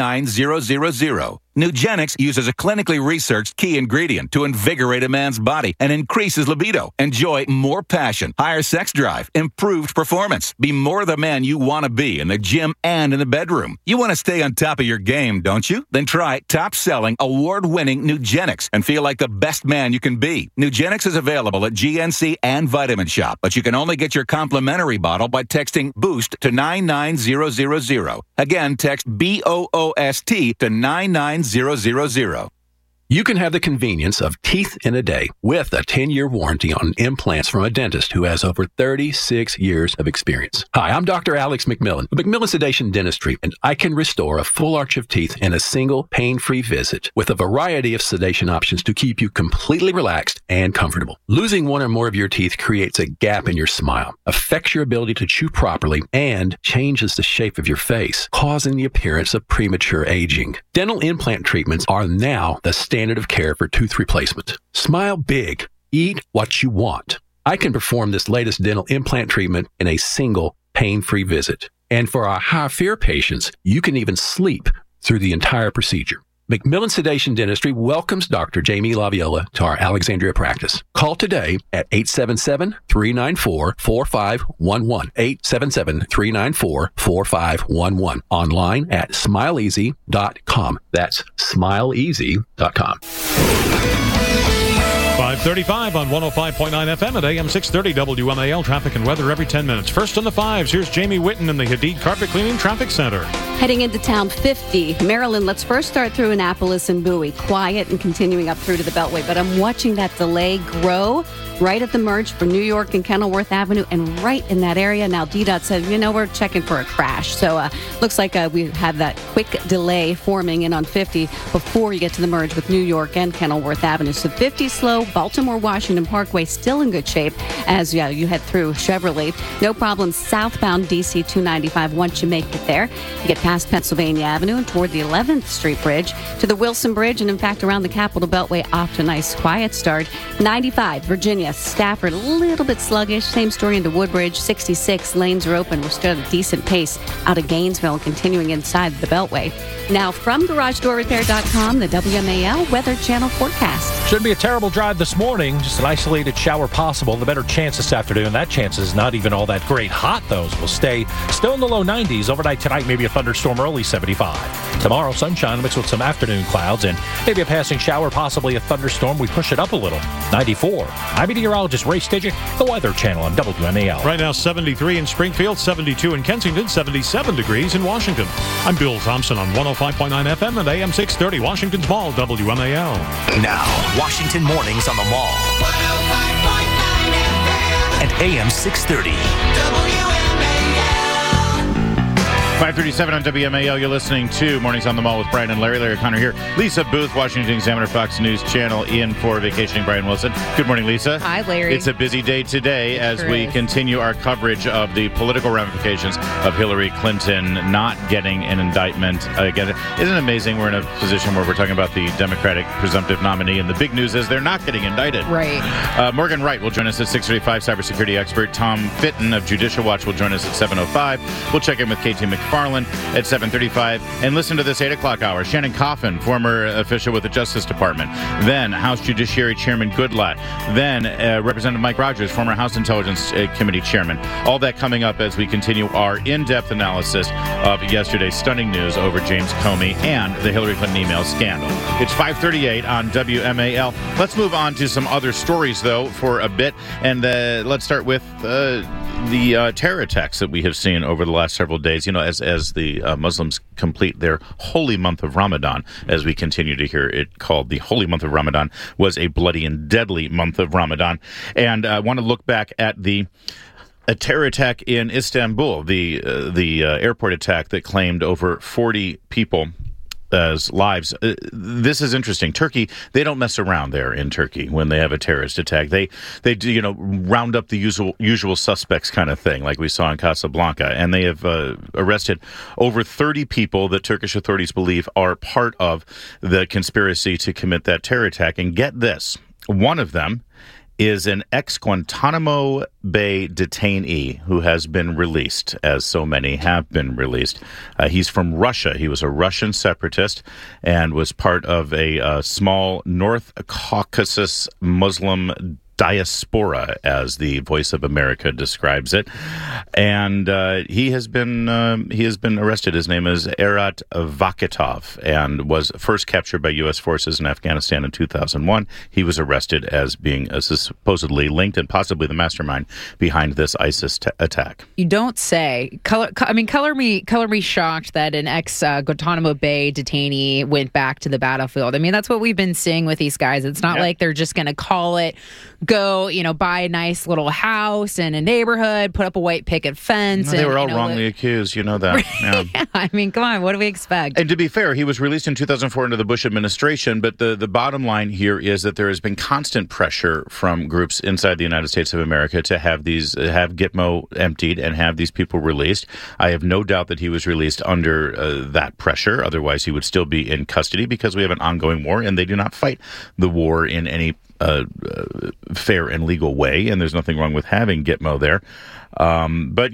99000. Nugenix uses a clinically researched key ingredient to invigorate a man's body and increase his libido. Enjoy more passion, higher sex drive, improved performance. Be more the man you want to be in the gym and in the bedroom. You want to stay on top of your game, don't you? Then try top-selling, award-winning Nugenix and feel like the best man you can be. Nugenix is available at GNC and Vitamin Shop, but you can only get your complimentary bottle by texting BOOST to 99000. Again, text BOOST to 99000. You can have the convenience of teeth in a day with a 10-year warranty on implants from a dentist who has over 36 years of experience. Hi, I'm Dr. Alex McMillan of McMillan Sedation Dentistry, and I can restore a full arch of teeth in a single pain-free visit with a variety of sedation options to keep you completely relaxed and comfortable. Losing one or more of your teeth creates a gap in your smile, affects your ability to chew properly, and changes the shape of your face, causing the appearance of premature aging. Dental implant treatments are now the standard of care for tooth replacement. Smile big. Eat what you want. I can perform this latest dental implant treatment in a single pain-free visit. And for our high-fear patients, you can even sleep through the entire procedure. McMillan Sedation Dentistry welcomes Dr. Jamie Laviola to our Alexandria practice. Call today at 877-394-4511. 877-394-4511. Online at smileeasy.com. That's smileeasy.com. 5:35 on 105.9 FM at AM 630 WMAL. Traffic and weather every 10 minutes. First on the fives, here's Jamie Whitten in the Hadid Carpet Cleaning Traffic Center. Heading into town 50. Maryland, let's first start through Annapolis and Bowie. Quiet and continuing up through to the Beltway. But I'm watching that delay grow right at the merge for New York and Kenilworth Avenue and right in that area. Now, DDOT said, we're checking for a crash. So looks like we have that quick delay forming in on 50 before you get to the merge with New York and Kenilworth Avenue. So 50 slow. Baltimore Washington Parkway still in good shape as you head through Chevrolet. No problem southbound DC 295 once you make it there. You get past Pennsylvania Avenue and toward the 11th Street Bridge to the Wilson Bridge, and in fact around the Capitol Beltway off to a nice quiet start. 95 Virginia Stafford, a little bit sluggish. Same story into Woodbridge. 66 lanes are open. We're still at a decent pace out of Gainesville, continuing inside the Beltway. Now from GarageDoorRepair.com, the WMAL Weather Channel forecast. Shouldn't be a terrible drive this morning. Just an isolated shower possible. The better chance this afternoon. That chance is not even all that great. Hot, those will stay still in the low 90s. Overnight tonight, maybe a thunderstorm early 75. Tomorrow, sunshine mixed with some afternoon clouds and maybe a passing shower, possibly a thunderstorm. We push it up a little. 94. I'm meteorologist Ray Stidgick, the Weather Channel on WMAL. Right now, 73 in Springfield, 72 in Kensington, 77 degrees in Washington. I'm Bill Thompson on 105.9 FM and AM 630, Washington's Mall, WMAL. Now, Washington mornings on the Mall. 105.9 FM. And AM 630. WMAL. 5:37 on WMAL. You're listening to Mornings on the Mall with Brian and Larry. Larry Connor here. Lisa Booth, Washington Examiner, Fox News Channel, in for vacationing Brian Wilson. Good morning, Lisa. Hi, Larry. It's a busy day today as we continue our coverage of the political ramifications of Hillary Clinton not getting an indictment. Again, isn't it amazing we're in a position where we're talking about the Democratic presumptive nominee, and the big news is they're not getting indicted. Right. Morgan Wright will join us at 6:35. Cybersecurity expert Tom Fitton of Judicial Watch will join us at 7:05. We'll check in with KT McFarland at 7:35. And listen to this 8 o'clock hour. Shannon Coffin, former official with the Justice Department. Then House Judiciary Chairman Goodlatte. Then Representative Mike Rogers, former House Intelligence Committee Chairman. All that coming up as we continue our in-depth analysis of yesterday's stunning news over James Comey and the Hillary Clinton email scandal. It's 5:38 on WMAL. Let's move on to some other stories, though, for a bit. And let's start with the terror attacks that we have seen over the last several days. You know, as the Muslims complete their holy month of Ramadan, as we continue to hear it called, the holy month of Ramadan was a bloody and deadly month of Ramadan. And I want to look back at a terror attack in Istanbul, the airport attack that claimed over 40 people as lives. This is interesting. Turkey, they don't mess around there in Turkey when they have a terrorist attack. They do, round up the usual suspects kind of thing, like we saw in Casablanca. And they have arrested over 30 people that Turkish authorities believe are part of the conspiracy to commit that terror attack. And get this, one of them is an ex-Guantanamo Bay detainee who has been released, as so many have been released. He's from Russia. He was a Russian separatist and was part of a small North Caucasus Muslim diaspora, as the Voice of America describes it, and he has been arrested. His name is Arat Vakitov, and was first captured by U.S. forces in Afghanistan in 2001. He was arrested as being supposedly linked and possibly the mastermind behind this ISIS attack. You don't say. Color me shocked that an ex-Guantanamo Bay detainee went back to the battlefield. I mean, that's what we've been seeing with these guys. It's not like they're just going to call it, go, buy a nice little house in a neighborhood, put up a white picket fence. They were all wrongly accused, you know that. Yeah, I mean, come on, what do we expect? And to be fair, he was released in 2004 under the Bush administration, but the bottom line here is that there has been constant pressure from groups inside the United States of America to have Gitmo emptied and have these people released. I have no doubt that he was released under that pressure. Otherwise, he would still be in custody, because we have an ongoing war, and they do not fight the war in any fair and legal way, and there's nothing wrong with having Gitmo there. But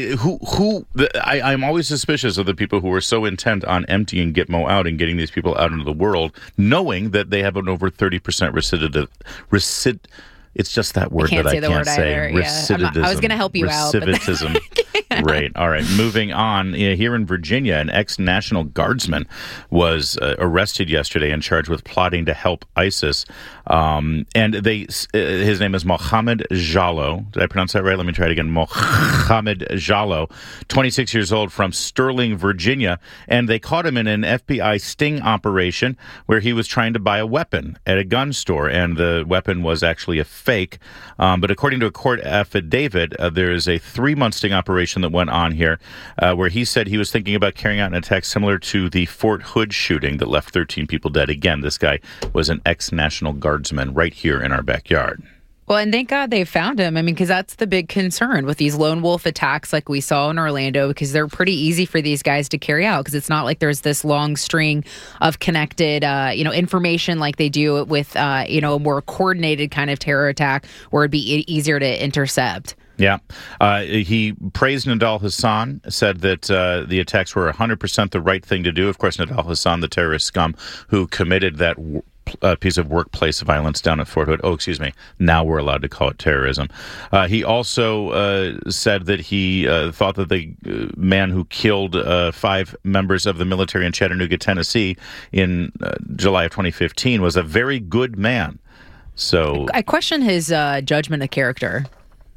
I'm always suspicious of the people who are so intent on emptying Gitmo out and getting these people out into the world, knowing that they have an over 30% recidivism. It's just that word that I can't say. Recidivism. I was going to help you out. Recidivism. Right. All right. Moving on. Here in Virginia, an ex-National Guardsman was arrested yesterday and charged with plotting to help ISIS. And his name is Mohammed Jalloh. Did I pronounce that right? Let me try it again. Mohammed Jalloh, 26 years old, from Sterling, Virginia. And they caught him in an FBI sting operation where he was trying to buy a weapon at a gun store. And the weapon was actually a fake. But according to a court affidavit, there is a 3-month sting operation that went on here where he said he was thinking about carrying out an attack similar to the Fort Hood shooting that left 13 people dead. Again, this guy was an ex-National Guardsman right here in our backyard. Well, and thank God they found him. I mean, because that's the big concern with these lone wolf attacks like we saw in Orlando, because they're pretty easy for these guys to carry out, because it's not like there's this long string of connected, information like they do with, a more coordinated kind of terror attack where it'd be easier to intercept. Yeah. He praised Nidal Hasan, said that the attacks were 100% the right thing to do. Of course, Nidal Hasan, the terrorist scum who committed that piece of workplace violence down at Fort Hood. Oh, excuse me. Now we're allowed to call it terrorism. He also said that he thought that the man who killed 5 members of the military in Chattanooga, Tennessee in July of 2015 was a very good man. So I question his judgment of character.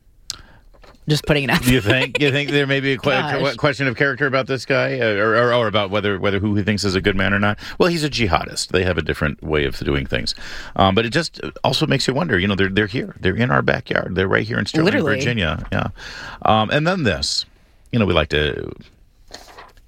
Just putting it out there. You think there may be a question of character about this guy, or about whether who he thinks is a good man or not? Well, he's a jihadist. They have a different way of doing things, but it just also makes you wonder. They're here. They're in our backyard. They're right here in Sterling, Virginia. Yeah, and then this. We like to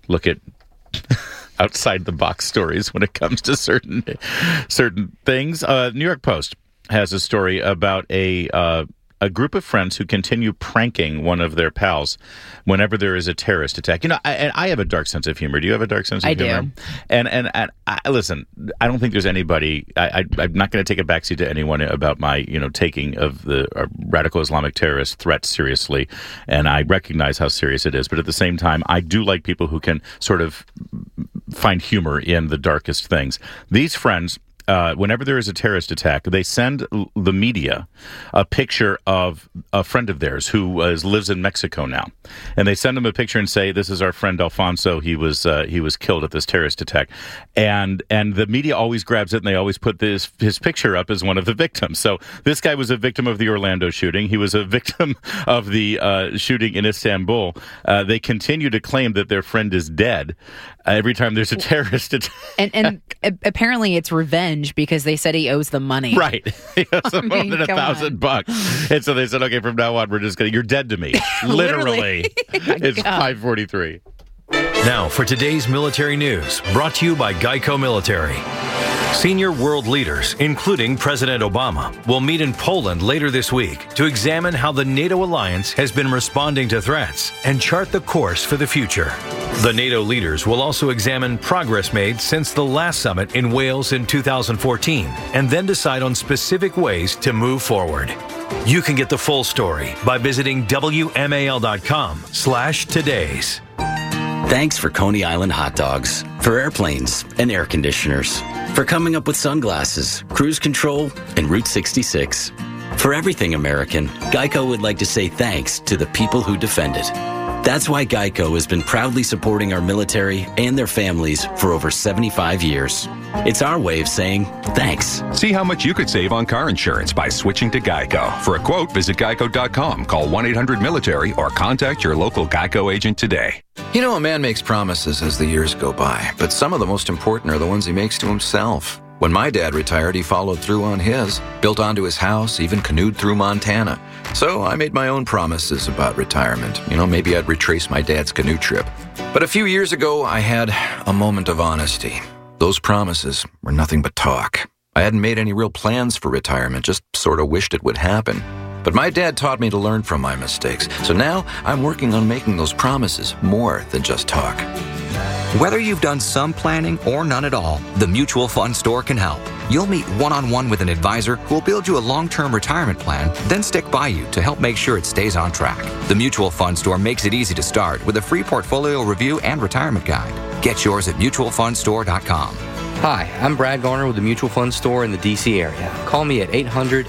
look at outside the box stories when it comes to certain things. New York Post has a story about a group of friends who continue pranking one of their pals whenever there is a terrorist attack. I have a dark sense of humor. Do you have a dark sense of humor? I do. And listen, I don't think there's anybody. I'm not going to take a backseat to anyone about my taking of the radical Islamic terrorist threat seriously, and I recognize how serious it is. But at the same time, I do like people who can sort of find humor in the darkest things. These friends, whenever there is a terrorist attack, they send the media a picture of a friend of theirs who lives in Mexico now, and they send them a picture and say, "This is our friend Alfonso. He was killed at this terrorist attack," and the media always grabs it and they always put his picture up as one of the victims. So this guy was a victim of the Orlando shooting. He was a victim of the shooting in Istanbul. They continue to claim that their friend is dead every time there's a terrorist attack. And apparently it's revenge because they said he owes them money. Right. He owes them more than $1,000. And so they said, okay, from now on, you're dead to me. Literally. It's 5:43. Now for today's military news, brought to you by Geico Military. Senior world leaders, including President Obama, will meet in Poland later this week to examine how the NATO alliance has been responding to threats and chart the course for the future. The NATO leaders will also examine progress made since the last summit in Wales in 2014 and then decide on specific ways to move forward. You can get the full story by visiting WMAL.com/todays. Thanks for Coney Island hot dogs, for airplanes and air conditioners, for coming up with sunglasses, cruise control, and Route 66. For everything American, Geico would like to say thanks to the people who defend it. That's why Geico has been proudly supporting our military and their families for over 75 years. It's our way of saying thanks. See how much you could save on car insurance by switching to Geico. For a quote, visit geico.com, call 1-800-MILITARY, or contact your local Geico agent today. You know, a man makes promises as the years go by, but some of the most important are the ones he makes to himself. When my dad retired, he followed through on his, built onto his house, even canoed through Montana. So I made my own promises about retirement. Maybe I'd retrace my dad's canoe trip. But a few years ago, I had a moment of honesty. Those promises were nothing but talk. I hadn't made any real plans for retirement, just sort of wished it would happen. But my dad taught me to learn from my mistakes. So now I'm working on making those promises more than just talk. Whether you've done some planning or none at all, the Mutual Fund Store can help. You'll meet one-on-one with an advisor who will build you a long-term retirement plan, then stick by you to help make sure it stays on track. The Mutual Fund Store makes it easy to start with a free portfolio review and retirement guide. Get yours at mutualfundstore.com. Hi, I'm Brad Garner with the Mutual Fund Store in the D.C. area. Call me at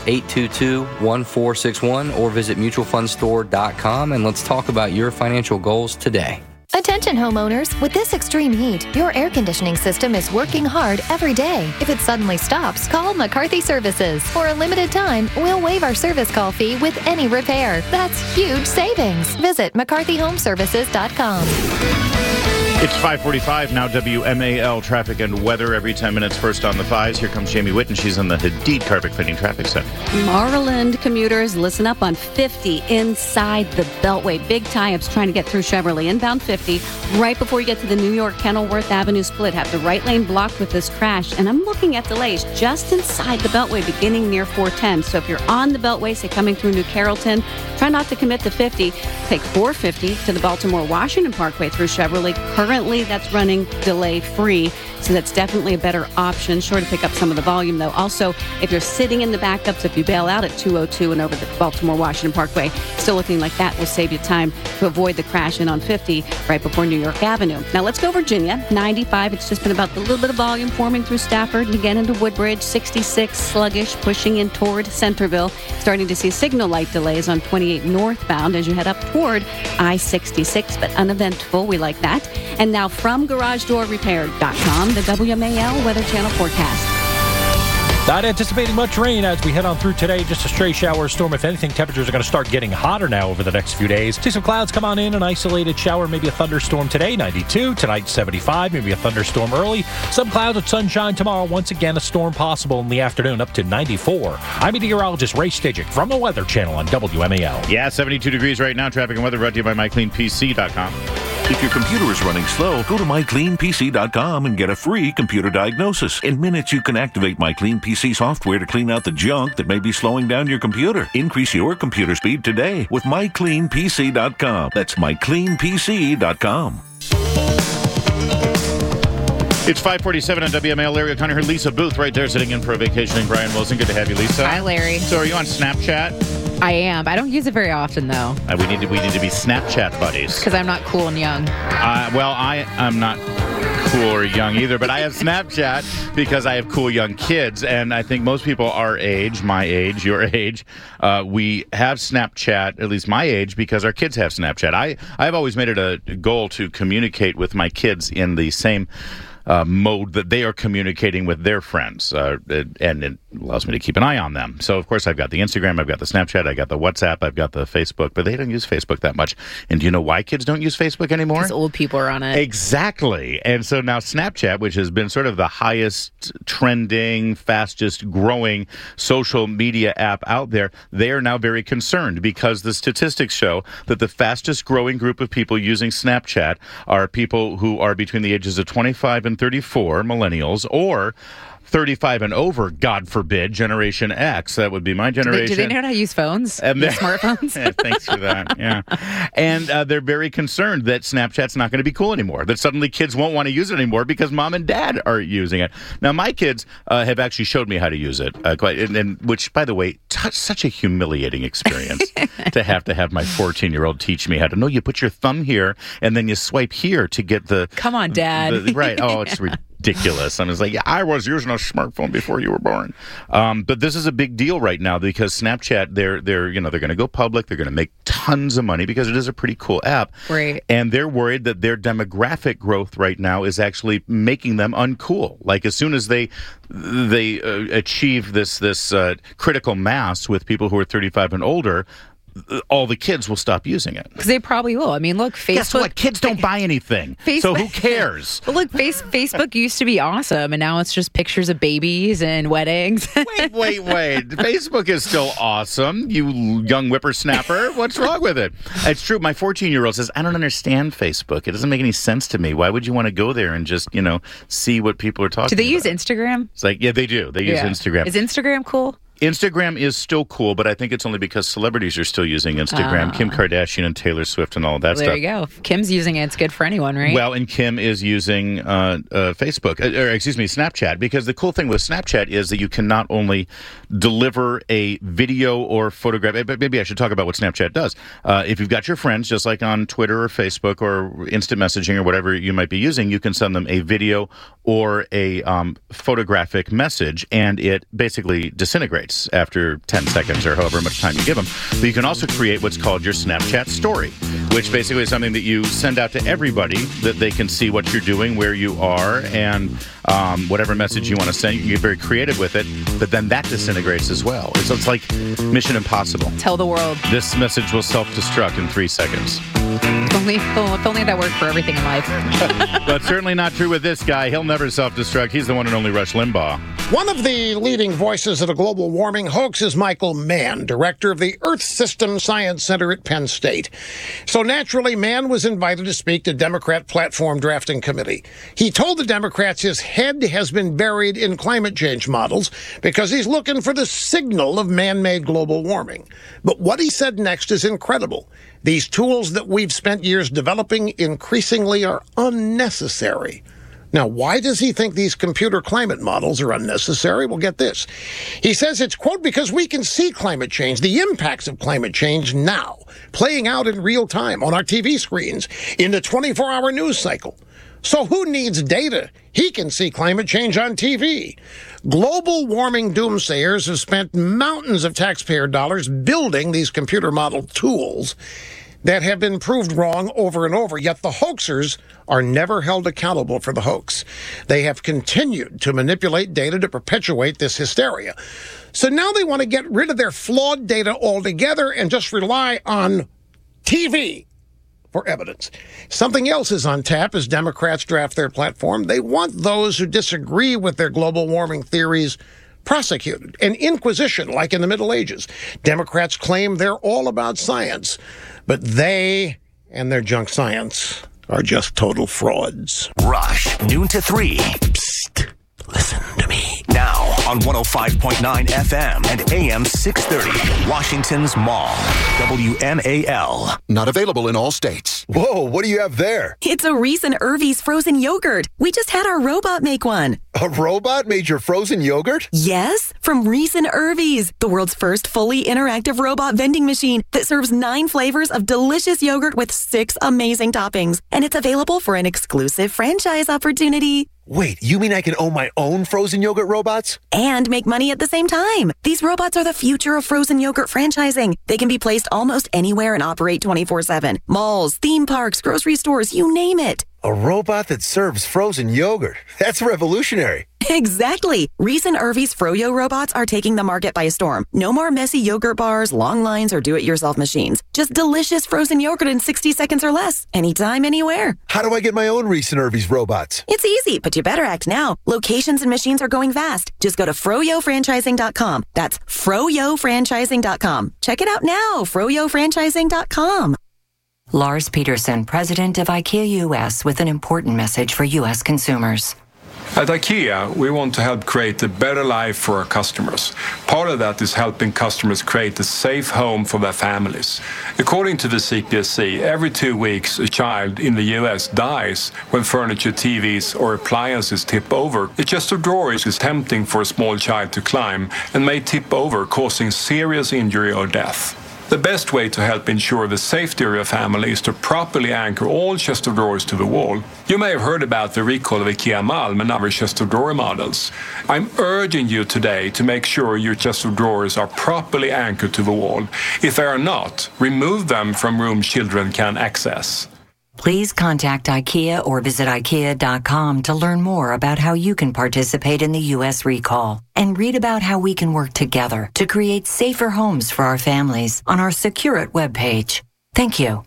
800-822-1461 or visit mutualfundstore.com and let's talk about your financial goals today. Attention homeowners, with this extreme heat, your air conditioning system is working hard every day. If it suddenly stops, call McCarthy Services. For a limited time, we'll waive our service call fee with any repair. That's huge savings. Visit McCarthyHomeservices.com. It's 5:45 now. WMAL traffic and weather every 10 minutes. First on the fives. Here comes Jamie Whitten. She's in the Hadid Carpet Cleaning Traffic Center. Maryland commuters, listen up on 50 inside the Beltway. Big tie-ups trying to get through Chevrolet. Inbound 50, right before you get to the New York Kenilworth Avenue split. Have the right lane blocked with this crash. And I'm looking at delays just inside the Beltway, beginning near 410. So if you're on the Beltway, say coming through New Carrollton, try not to commit to 50. Take 450 to the Baltimore-Washington Parkway through Chevrolet. Currently, that's running delay-free, so that's definitely a better option. Sure to pick up some of the volume, though. Also, if you're sitting in the backups, if you bail out at 202 and over the Baltimore-Washington Parkway, still looking like that will save you time to avoid the crash in on 50 right before New York Avenue. Now, let's go Virginia. 95, it's just been about a little bit of volume forming through Stafford and again into Woodbridge. 66, sluggish, pushing in toward Centerville. Starting to see signal light delays on 28 northbound as you head up toward I-66, but uneventful. We like that. And now from GarageDoorRepair.com, the WMAL Weather Channel forecast. Not anticipating much rain as we head on through today. Just a stray shower storm. If anything, temperatures are going to start getting hotter now over the next few days. See some clouds come on in, an isolated shower, maybe a thunderstorm today, 92. Tonight, 75, maybe a thunderstorm early. Some clouds with sunshine tomorrow. Once again, a storm possible in the afternoon, up to 94. I'm meteorologist Ray Stajic from the Weather Channel on WMAL. Yeah, 72 degrees right now. Traffic and weather brought to you by MyCleanPC.com. If your computer is running slow, go to mycleanpc.com and get a free computer diagnosis. In minutes, you can activate MyCleanPC software to clean out the junk that may be slowing down your computer. Increase your computer speed today with mycleanpc.com. That's mycleanpc.com. It's 5:47 on WMAL. Larry O'Connor here. Lisa Booth right there sitting in for a vacationing Brian Wilson. Good to have you, Lisa. Hi, Larry. So are you on Snapchat? I am. I don't use it very often, though. We need to be Snapchat buddies. Because I'm not cool and young. I'm not cool or young either, but I have Snapchat because I have cool young kids, and I think most people our age, my age, your age, we have Snapchat, at least my age, because our kids have Snapchat. I've always made it a goal to communicate with my kids in the same mode that they are communicating with their friends, and it allows me to keep an eye on them. So, of course, I've got the Instagram, I've got the Snapchat, I've got the WhatsApp, I've got the Facebook, but they don't use Facebook that much. And do you know why kids don't use Facebook anymore? Because old people are on it. Exactly. And so now Snapchat, which has been sort of the highest trending, fastest growing social media app out there, they are now very concerned because the statistics show that the fastest growing group of people using Snapchat are people who are between the ages of 25 and 34, millennials, or 35 and over, God forbid, Generation X. That would be my generation. Do they know how to use phones? Smartphones? Yeah, thanks for that. Yeah. And they're very concerned that Snapchat's not going to be cool anymore, that suddenly kids won't want to use it anymore because mom and dad are using it. Now, my kids have actually showed me how to use it, which, by the way, such a humiliating experience to have my 14-year-old teach me how to. No, you put your thumb here and then you swipe here to get the... Come on, Dad. Right. Oh, it's ridiculous. I was like, yeah, I was using a smartphone before you were born. But this is a big deal right now because Snapchat, they're going to go public. They're going to make tons of money because it is a pretty cool app. Right. And they're worried that their demographic growth right now is actually making them uncool. Like as soon as they achieve this critical mass with people who are 35 and older, all the kids will stop using it. Because they probably will. I mean, look, Facebook... Guess what? Kids don't buy anything. So who cares? But look, Facebook used to be awesome, and now it's just pictures of babies and weddings. Wait. Facebook is still awesome, you young whippersnapper. What's wrong with it? It's true. My 14-year-old says, I don't understand Facebook. It doesn't make any sense to me. Why would you want to go there and just, see what people are talking about? Do they use Instagram? It's like, yeah, they do. They use Instagram. Is Instagram cool? Instagram is still cool, but I think it's only because celebrities are still using Instagram. Kim Kardashian and Taylor Swift and all of that stuff. There you go. If Kim's using it, it's good for anyone, right? Well, and Kim is using Snapchat, because the cool thing with Snapchat is that you can not only deliver a video or photograph, but maybe I should talk about what Snapchat does. If you've got your friends, just like on Twitter or Facebook or instant messaging or whatever you might be using, you can send them a video or a photographic message, and it basically disintegrates after 10 seconds or however much time you give them. But you can also create what's called your Snapchat story, which basically is something that you send out to everybody that they can see what you're doing, where you are, and whatever message you want to send. You can get very creative with it, but then that disintegrates as well. So it's like Mission Impossible. Tell the world. This message will self-destruct in 3 seconds. If only that worked for everything in life. But certainly not true with this guy. He'll never self-destruct. He's the one and only Rush Limbaugh. One of the leading voices of the global warming hoax is Michael Mann, director of the Earth System Science Center at Penn State. So naturally, Mann was invited to speak to Democrat Platform Drafting Committee. He told the Democrats his head has been buried in climate change models because he's looking for the signal of man-made global warming. But what he said next is incredible. These tools that we've spent years developing increasingly are unnecessary. Now, why does he think these computer climate models are unnecessary? Well, get this. He says it's, quote, because we can see climate change, the impacts of climate change now, playing out in real time on our TV screens in the 24-hour news cycle. So who needs data? He can see climate change on TV. Global warming doomsayers have spent mountains of taxpayer dollars building these computer model tools that have been proved wrong over and over, yet the hoaxers are never held accountable for the hoax. They have continued to manipulate data to perpetuate this hysteria. So now they want to get rid of their flawed data altogether and just rely on TV for evidence. Something else is on tap as Democrats draft their platform. They want those who disagree with their global warming theories prosecuted. An inquisition like in the Middle Ages. Democrats claim they're all about science, but they and their junk science are just total frauds. Rush, noon to 3. Psst. Listen to me. Now on 105.9 FM and AM 630, Washington's Mall, WMAL. Not available in all states. Whoa, what do you have there? It's a Reese and Irvy's frozen yogurt. We just had our robot make one. A robot made your frozen yogurt? Yes, from Reese and Irvy's, the world's first fully interactive robot vending machine that serves 9 flavors of delicious yogurt with 6 amazing toppings. And it's available for an exclusive franchise opportunity. Wait, you mean I can own my own frozen yogurt robots? And make money at the same time. These robots are the future of frozen yogurt franchising. They can be placed almost anywhere and operate 24/7. Malls, theme parks, grocery stores, you name it. A robot that serves frozen yogurt. That's revolutionary. Exactly. Reese and Irvy's Froyo robots are taking the market by storm. No more messy yogurt bars, long lines, or do-it-yourself machines. Just delicious frozen yogurt in 60 seconds or less. Anytime, anywhere. How do I get my own Reese and Irvy's robots? It's easy, but you better act now. Locations and machines are going fast. Just go to froyofranchising.com. That's froyofranchising.com. Check it out now. froyofranchising.com. Lars Peterson, president of IKEA US, with an important message for U.S. consumers. At IKEA, we want to help create a better life for our customers. Part of that is helping customers create a safe home for their families. According to the CPSC, every 2 weeks, a child in the U.S. dies when furniture, TVs, or appliances tip over. A chest of drawers is tempting for a small child to climb and may tip over, causing serious injury or death. The best way to help ensure the safety of your family is to properly anchor all chest of drawers to the wall. You may have heard about the recall of IKEA Malm and other chest of drawer models. I'm urging you today to make sure your chest of drawers are properly anchored to the wall. If they are not, remove them from rooms children can access. Please contact IKEA or visit IKEA.com to learn more about how you can participate in the U.S. recall and read about how we can work together to create safer homes for our families on our Secure It webpage. Thank you.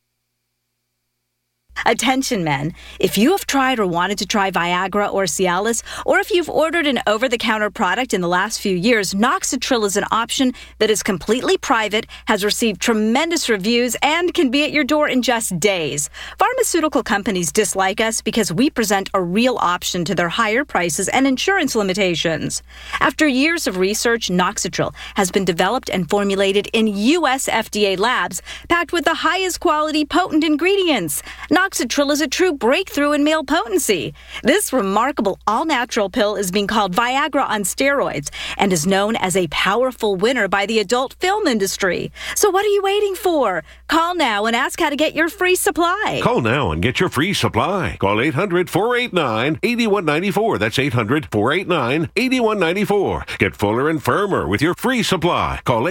Attention men, if you have tried or wanted to try Viagra or Cialis, or if you've ordered an over-the-counter product in the last few years, Noxitril is an option that is completely private, has received tremendous reviews, and can be at your door in just days. Pharmaceutical companies dislike us because we present a real option to their higher prices and insurance limitations. After years of research, Noxitril has been developed and formulated in U.S. FDA labs, packed with the highest quality potent ingredients. Noxitril is a true breakthrough in male potency. This remarkable all-natural pill is being called Viagra on steroids and is known as a powerful winner by the adult film industry. So what are you waiting for? Call now and ask how to get your free supply. Call now and get your free supply. Call 800-489-8194. That's 800-489-8194. Get fuller and firmer with your free supply. Call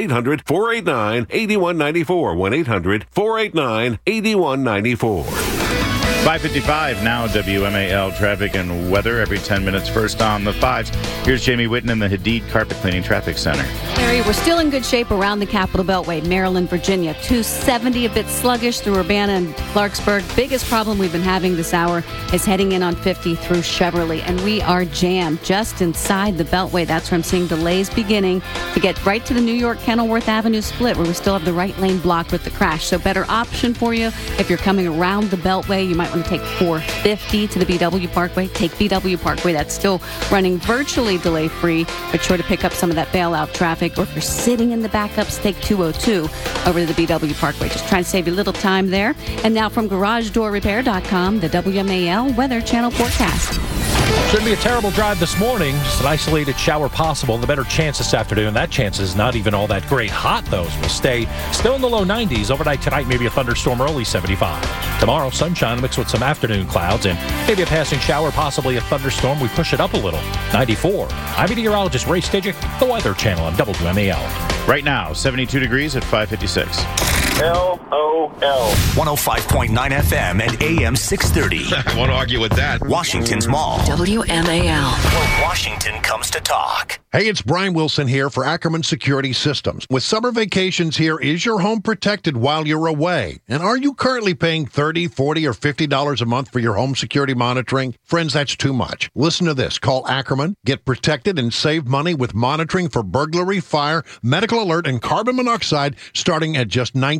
800-489-8194. 1-800-489-8194. 5:55 now, WMAL traffic and weather every 10 minutes. First on the 5s, here's Jamie Whitten in the Hadid Carpet Cleaning Traffic Center. Larry, we're still in good shape around the Capitol Beltway, Maryland, Virginia. 270 a bit sluggish through Urbana and Clarksburg. Biggest problem we've been having this hour is heading in on 50 through Cheverly, and we are jammed just inside the Beltway. That's where I'm seeing delays beginning to get right to the New York Kenilworth Avenue split, where we still have the right lane blocked with the crash. So better option for you if you're coming around the Beltway. You might want to take 450 to the BW Parkway. Take BW Parkway. That's still running virtually delay-free, but sure to pick up some of that bailout traffic. Or if you're sitting in the backups, take 202 over to the BW Parkway. Just trying to save you a little time there. And now from GarageDoorRepair.com, the WMAL Weather Channel forecast. Shouldn't be a terrible drive this morning. Just an isolated shower possible. The better chance this afternoon. That chance is not even all that great. Hot, though, will stay still in the low 90s. Overnight tonight, maybe a thunderstorm early 75. Tomorrow, sunshine mixed with some afternoon clouds and maybe a passing shower, possibly a thunderstorm. We push it up a little. 94. I'm meteorologist Ray Stidgick, the Weather Channel on WMAL. Right now, 72 degrees at 5:56. LOL. 105.9 FM and AM 630. I won't argue with that. Washington's Mall. WMAL. Where Washington comes to talk. Hey, it's Brian Wilson here for Ackerman Security Systems. With summer vacations here, is your home protected while you're away? And are you currently paying $30, $40, or $50 a month for your home security monitoring? Friends, that's too much. Listen to this. Call Ackerman, get protected, and save money with monitoring for burglary, fire, medical alert, and carbon monoxide starting at just $19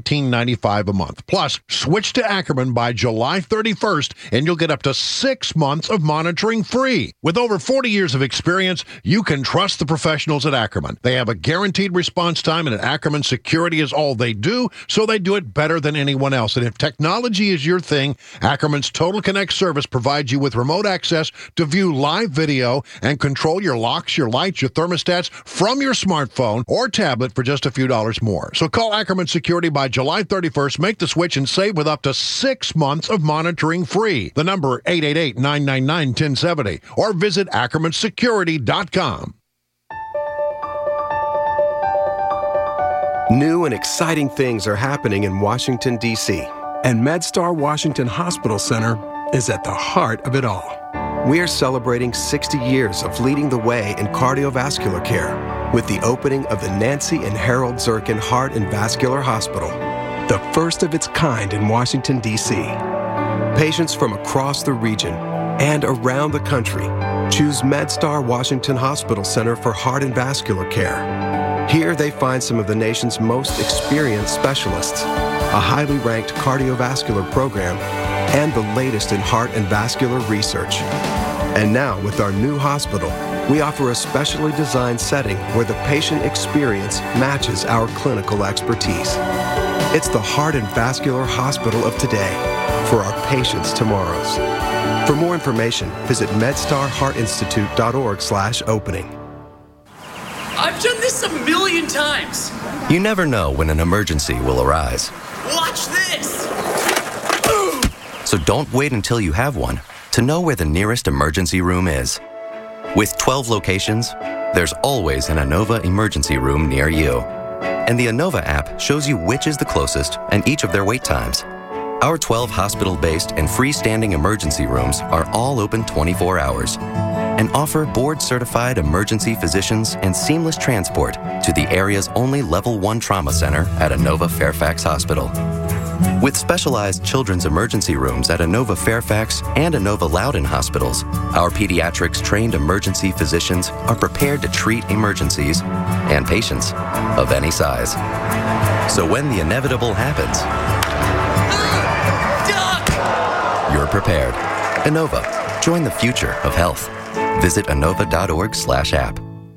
$19.95 a month. Plus, switch to Ackerman by July 31st, and you'll get up to 6 months of monitoring free. With over 40 years of experience, you can trust the professionals at Ackerman. They have a guaranteed response time, and at Ackerman, security is all they do, so they do it better than anyone else. And if technology is your thing, Ackerman's Total Connect service provides you with remote access to view live video and control your locks, your lights, your thermostats from your smartphone or tablet for just a few dollars more. So call Ackerman Security by July 31st, make the switch, and save with up to 6 months of monitoring free. The number 888-999-1070 or visit AckermanSecurity.com. New and exciting things are happening in Washington, D.C., and MedStar Washington Hospital Center is at the heart of it all. We're celebrating 60 years of leading the way in cardiovascular care with the opening of the Nancy and Harold Zirkin Heart and Vascular Hospital, the first of its kind in Washington, D.C. Patients from across the region and around the country choose MedStar Washington Hospital Center for Heart and Vascular Care. Here they find some of the nation's most experienced specialists, a highly ranked cardiovascular program, and the latest in heart and vascular research. And now, with our new hospital, we offer a specially designed setting where the patient experience matches our clinical expertise. It's the Heart and Vascular Hospital of today for our patients' tomorrows. For more information, visit medstarheartinstitute.org/opening. I've done this a million times. You never know when an emergency will arise. Watch this! So don't wait until you have one to know where the nearest emergency room is. With 12 locations, there's always an Inova emergency room near you. And the Inova app shows you which is the closest and each of their wait times. Our 12 hospital-based and freestanding emergency rooms are all open 24 hours and offer board-certified emergency physicians and seamless transport to the area's only Level 1 trauma center at Inova Fairfax Hospital. With specialized children's emergency rooms at Inova Fairfax and Inova Loudoun hospitals, our pediatrics-trained emergency physicians are prepared to treat emergencies and patients of any size. So when the inevitable happens, you're prepared. Inova. Join the future of health. Visit Inova.org/app.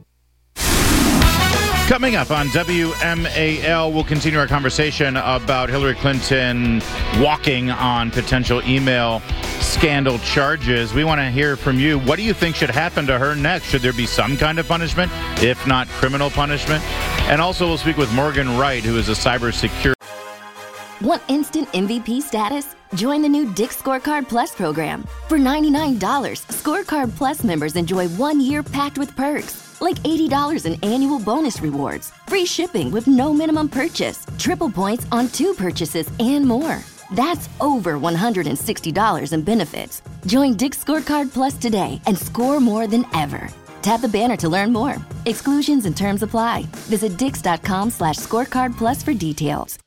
Coming up on WMAL, we'll continue our conversation about Hillary Clinton walking on potential email scandal charges. We want to hear from you. What do you think should happen to her next? Should there be some kind of punishment, if not criminal punishment? And also we'll speak with Morgan Wright, who is a cybersecurity. Want instant MVP status? Join the new Dick's Scorecard Plus program. For $99, Scorecard Plus members enjoy 1 year packed with perks, like $80 in annual bonus rewards, free shipping with no minimum purchase, triple points on 2 purchases, and more. That's over $160 in benefits. Join Dick's Scorecard Plus today and score more than ever. Tap the banner to learn more. Exclusions and terms apply. Visit Dix.com/scorecard plus for details.